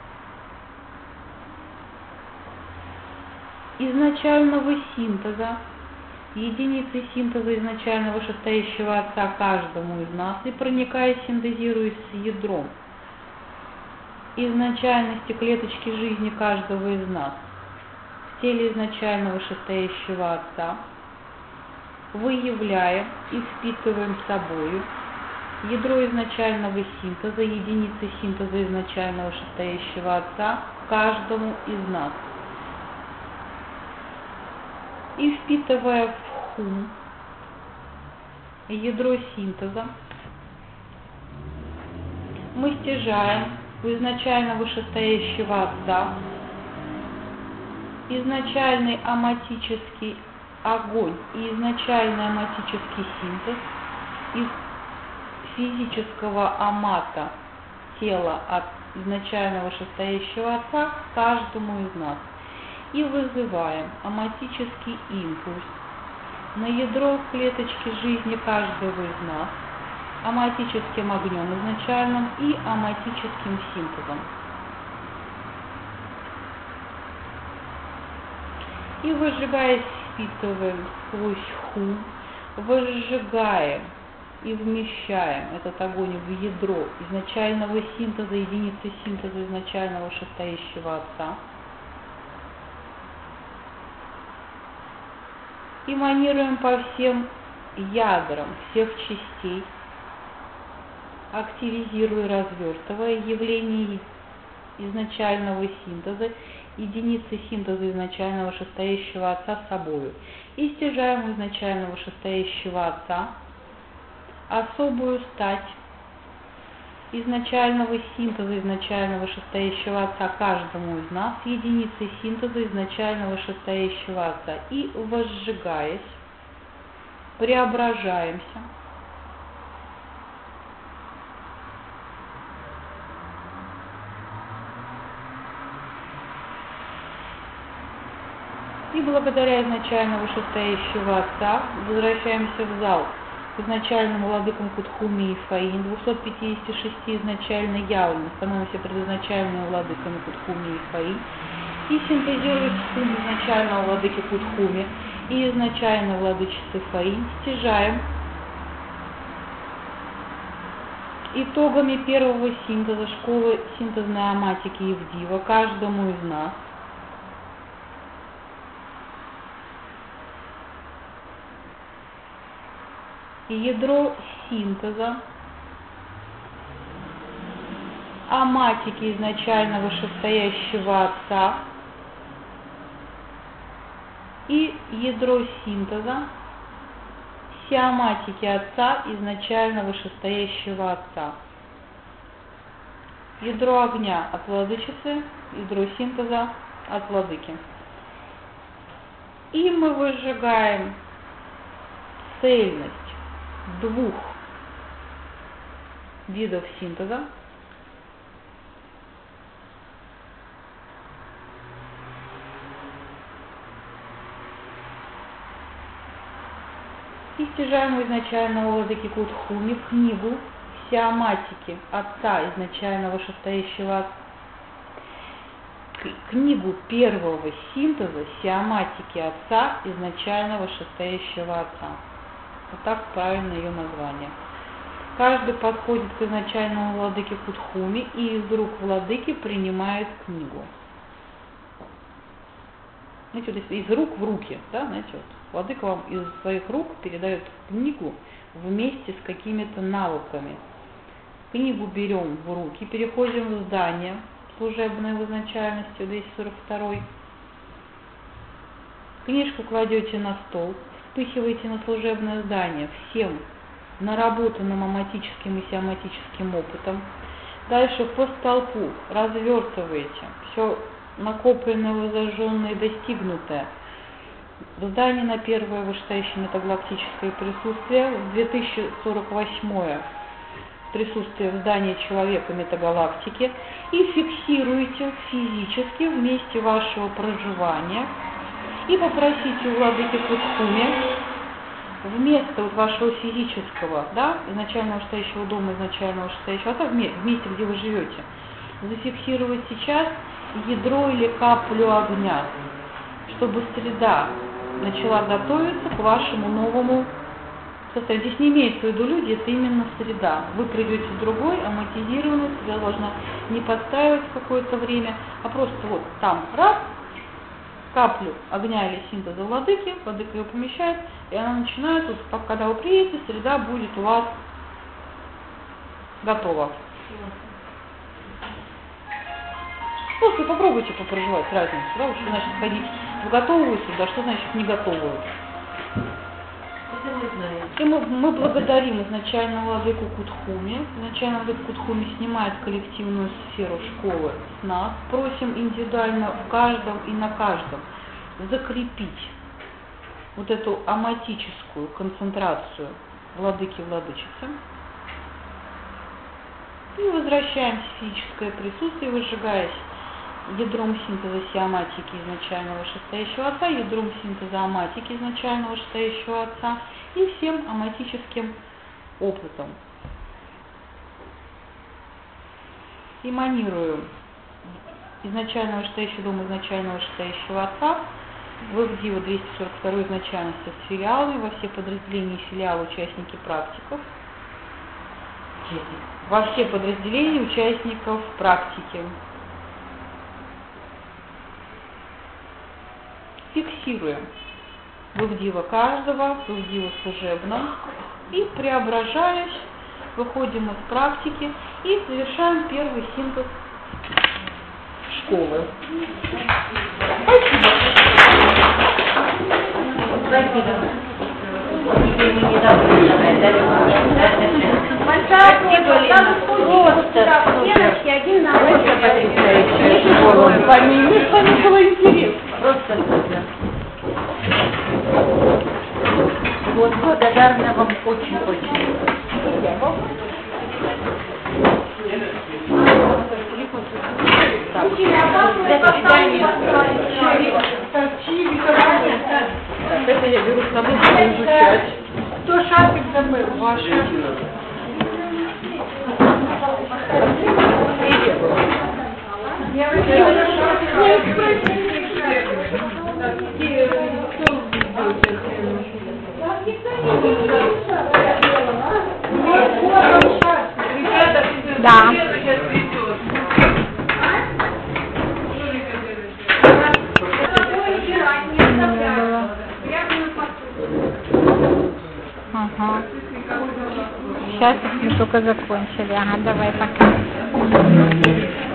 Speaker 1: изначального синтеза, единицы синтеза изначально вышестоящего Отца каждому из нас и проникая, синтезируясь с ядром изначальности клеточки жизни каждого из нас в теле изначально вышестоящего Отца, выявляем и впитываем собою ядро изначального синтеза, единицы синтеза изначально вышестоящего Отца каждому из нас. И впитывая в хум ядро синтеза, мы стяжаем у изначально вышестоящего Отца изначальный аматический огонь и изначальный аматический синтез из физического амата тела от изначально вышестоящего Отца каждому из нас. И вызываем аматический импульс на ядро клеточки жизни каждого из нас аматическим огнем изначальным и аматическим синтезом. И выжигаясь, впитываем сквозь хум, выжигаем и вмещаем этот огонь в ядро изначального синтеза, единицы синтеза изначального вышестоящего Отца. И манируем по всем ядрам всех частей, активизируя, развертывая явление изначального синтеза, единицы синтеза изначального вышестоящего Отца собою. И стяжаем изначального вышестоящего Отца особую стать изначального синтеза изначального вышестоящего Отца каждому из нас, единицы синтеза изначального вышестоящего Отца. И возжигаясь, преображаемся и благодаря изначально вышестоящего Отца возвращаемся в зал к изначальным владыкам Кутхуми и Фаин, 256 изначально явно становимся предизначальными владыками Кутхуми и Фаин, и синтезируясь с хум изначального владыки Кутхуми и изначально владычицы Фаин, стяжаем итогами первого синтеза школы синтезной аматики Евдива каждому из нас ядро синтеза аматики изначально вышестоящего Отца и ядро синтеза сиоматики Отца изначально вышестоящего Отца. Ядро огня от владычицы, ядро синтеза от владыки. И мы выжигаем цельность двух видов синтеза и стяжаем изначально владыки Кутхуми в книгу сиаматики Отца изначально вышестоящего, книгу первого синтеза сиаматики Отца изначально вышестоящего Отца. Вот так правильно ее название. Каждый подходит к изначальному владыке Кутхуми и из рук владыки принимает книгу. Знаете, вот из рук в руки, да, знаете, вот владыка вам из своих рук передает книгу вместе с какими-то навыками. Книгу берем в руки, переходим в здание служебное в изначальности, 242. Книжку кладете на стол, вспыхиваете на служебное здание всем наработанным аматическим и сиаматическим опытом. Дальше по столпу развертываете все накопленное, возожженное и достигнутое. В здании на первое вышестоящее метагалактическое присутствие, в 2048 присутствие в здании человека метагалактики и фиксируете физически в месте вашего проживания и попросите у владыки Кутхуми вместо вот вашего физического, да, изначального вышестоящего дома, изначального вышестоящего отца, в месте, где вы живете, зафиксировать сейчас ядро или каплю огня, чтобы среда начала готовиться к вашему новому состоянию. Здесь не имеется в виду люди, это именно среда. Вы придете в другой, аматизированный, среда должна не подстраиваться какое-то время, а просто вот там раз, каплю огня или синтеза владыки, владыка ее помещает, и она начинает, вот, когда вы приедете, среда будет у вас готова. Просто попробуйте попроживать разницу, да, что значит ходить в готовую среду, а что значит не готовую.
Speaker 2: Это мы знаем.
Speaker 1: И мы благодарим изначально владыку Кутхуми. Изначально владыка Кутхуми снимает коллективную сферу школы с нас. Просим индивидуально в каждом и на каждом закрепить вот эту аматическую концентрацию владыки-владычицы. И возвращаемся в физическое присутствие, выжигаясь ядром синтеза сиаматики изначального вышестоящего Отца, ядром синтеза аматики изначального вышестоящего Отца и всем аматическим опытом. Эманируем изначального вышестоящего дома, изначального вышестоящего Отца, в Ивдива 242 изначальности в филиалы, во все подразделения и филиалы участники практиков, во все подразделения участников практики. Фиксируем вывдива каждого, вывдива служебном и, преображаясь, выходим из практики и совершаем первый синтез школы.
Speaker 3: Большая просьба, там просто девочки, один на
Speaker 1: Мне было интересно.
Speaker 2: Просто супер.
Speaker 1: Вот, благодарна вам очень-очень. Это я беру с собой, чтобы изучать.
Speaker 3: Кто шапик забыл?
Speaker 1: Ваши.
Speaker 3: Да.
Speaker 4: Ага. Сейчас мы только закончили. Ага, давай пока.